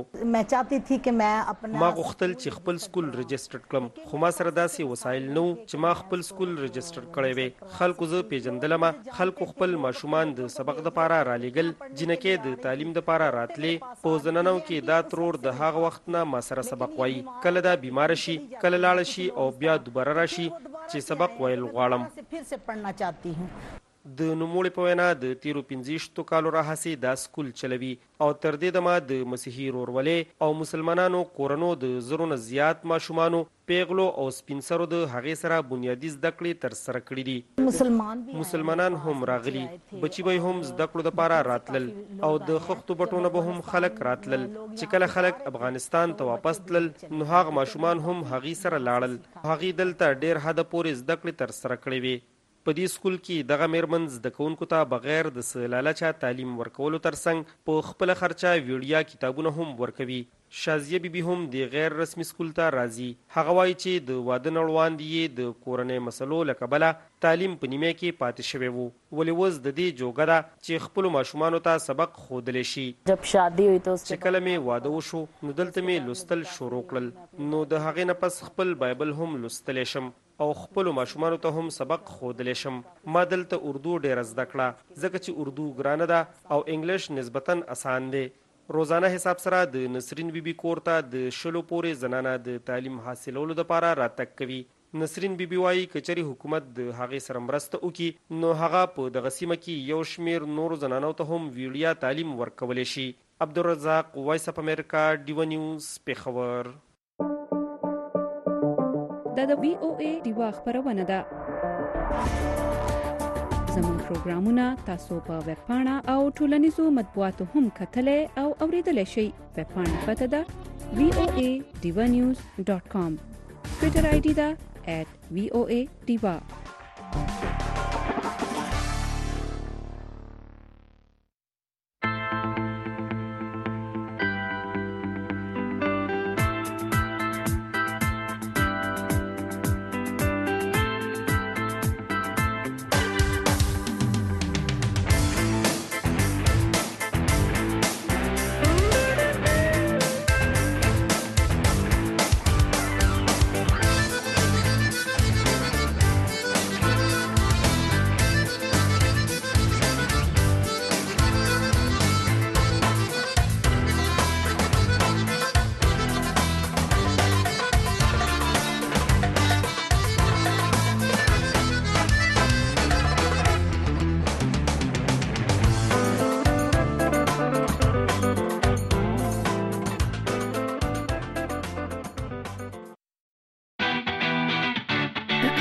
ما غوښتل چې خپل سکول رجسټر کړم، خو ما سره داسې وسایل نه و چې ما خپل سکول رجسټر کړی وی. خلکو زه پیژندلم، خلکو خپل ماشومان د سبق دپاره رالیږل، جنکې د تعلیم دپاره راتلې. په زنانو کې دا ترور د هغه وخت نه ما سره سبق وایي، کله دا بیمار شي کله لاړ شي او بیا دوباره راشي چې سبق ویل غواړم. د نوموړي په وینا د 13-15 کالو راهیسې دا سکول چلوي او تر دې دمه د مسیحي ورورولۍ او مسلمانانو کورنو د زرو نه زیات ماشومانو پیغلو او سپین سرو د هغې سره بنیادي زده کړې ترسره کړي دي. مسلمانان هم راغلي، بچي به هم زده کړو دپاره راتلل او د خښتو بټونه به هم خلک راتلل. چې کله خلک افغانستان ته واپس تلل نو هغه ماشومان هم هغې سره لاړل. هغې دلته ډېر حده پورې زده کړې ترسره کړې وې. په دې سکول کې دغه میرمن زده کوونکو ته بغیر د څه لالچه تعلیم ورکولو ترڅنګ په خپله خرچه ویړیا کتابونه هم ورکوي. شازیه بیبي هم د غیر رسمي سکول ته راځي. هغه وایي چې د واده نه وړاندې یې د کورنۍ مسلو له کبله تعلیم په نیمه کې پاتې شوی و، ولې اوس د دې جوګه ده چې خپلو ماشومانو ته سبق ښودلی شي. چې کله مې واده وشو نو دلته مې لوستل شروع کړل، نو د هغې نه پس خپل بایبل هم لوستلی شم او خپلو ماشومانو ته هم سبق ښودلی شم. ما دلته اردو ډېره زده کړه ځکه چې اردو ګرانه ده او انګلیش نسبتاً اسان دی. روزانه حساب سره د نسرین بیبي کور ته د 20 پورې زنانه د تعلیم حاصلولو دپاره راتګ کوي. نسرین بیبي وایي که چېرې حکومت د هغې سره مرسته وکړي نو هغه په دغه سیمه کې یو شمېر نورو زنانو ته هم ویړیا تعلیم ورکولی شي. عبدالرزاق، وایس اف امریکا، ډیوه نیوز، پیښور. دا د VOA ډیوا خبرونه ده. زموږ پروګرامونه تاسو په ویب پاڼه او ټولنیزو مطبوعاتو هم کتلای او اوریدلای شئ. ویب پاڼه پته ده voadivanews.com. ټویټر آی ډي ده @VOA Diva.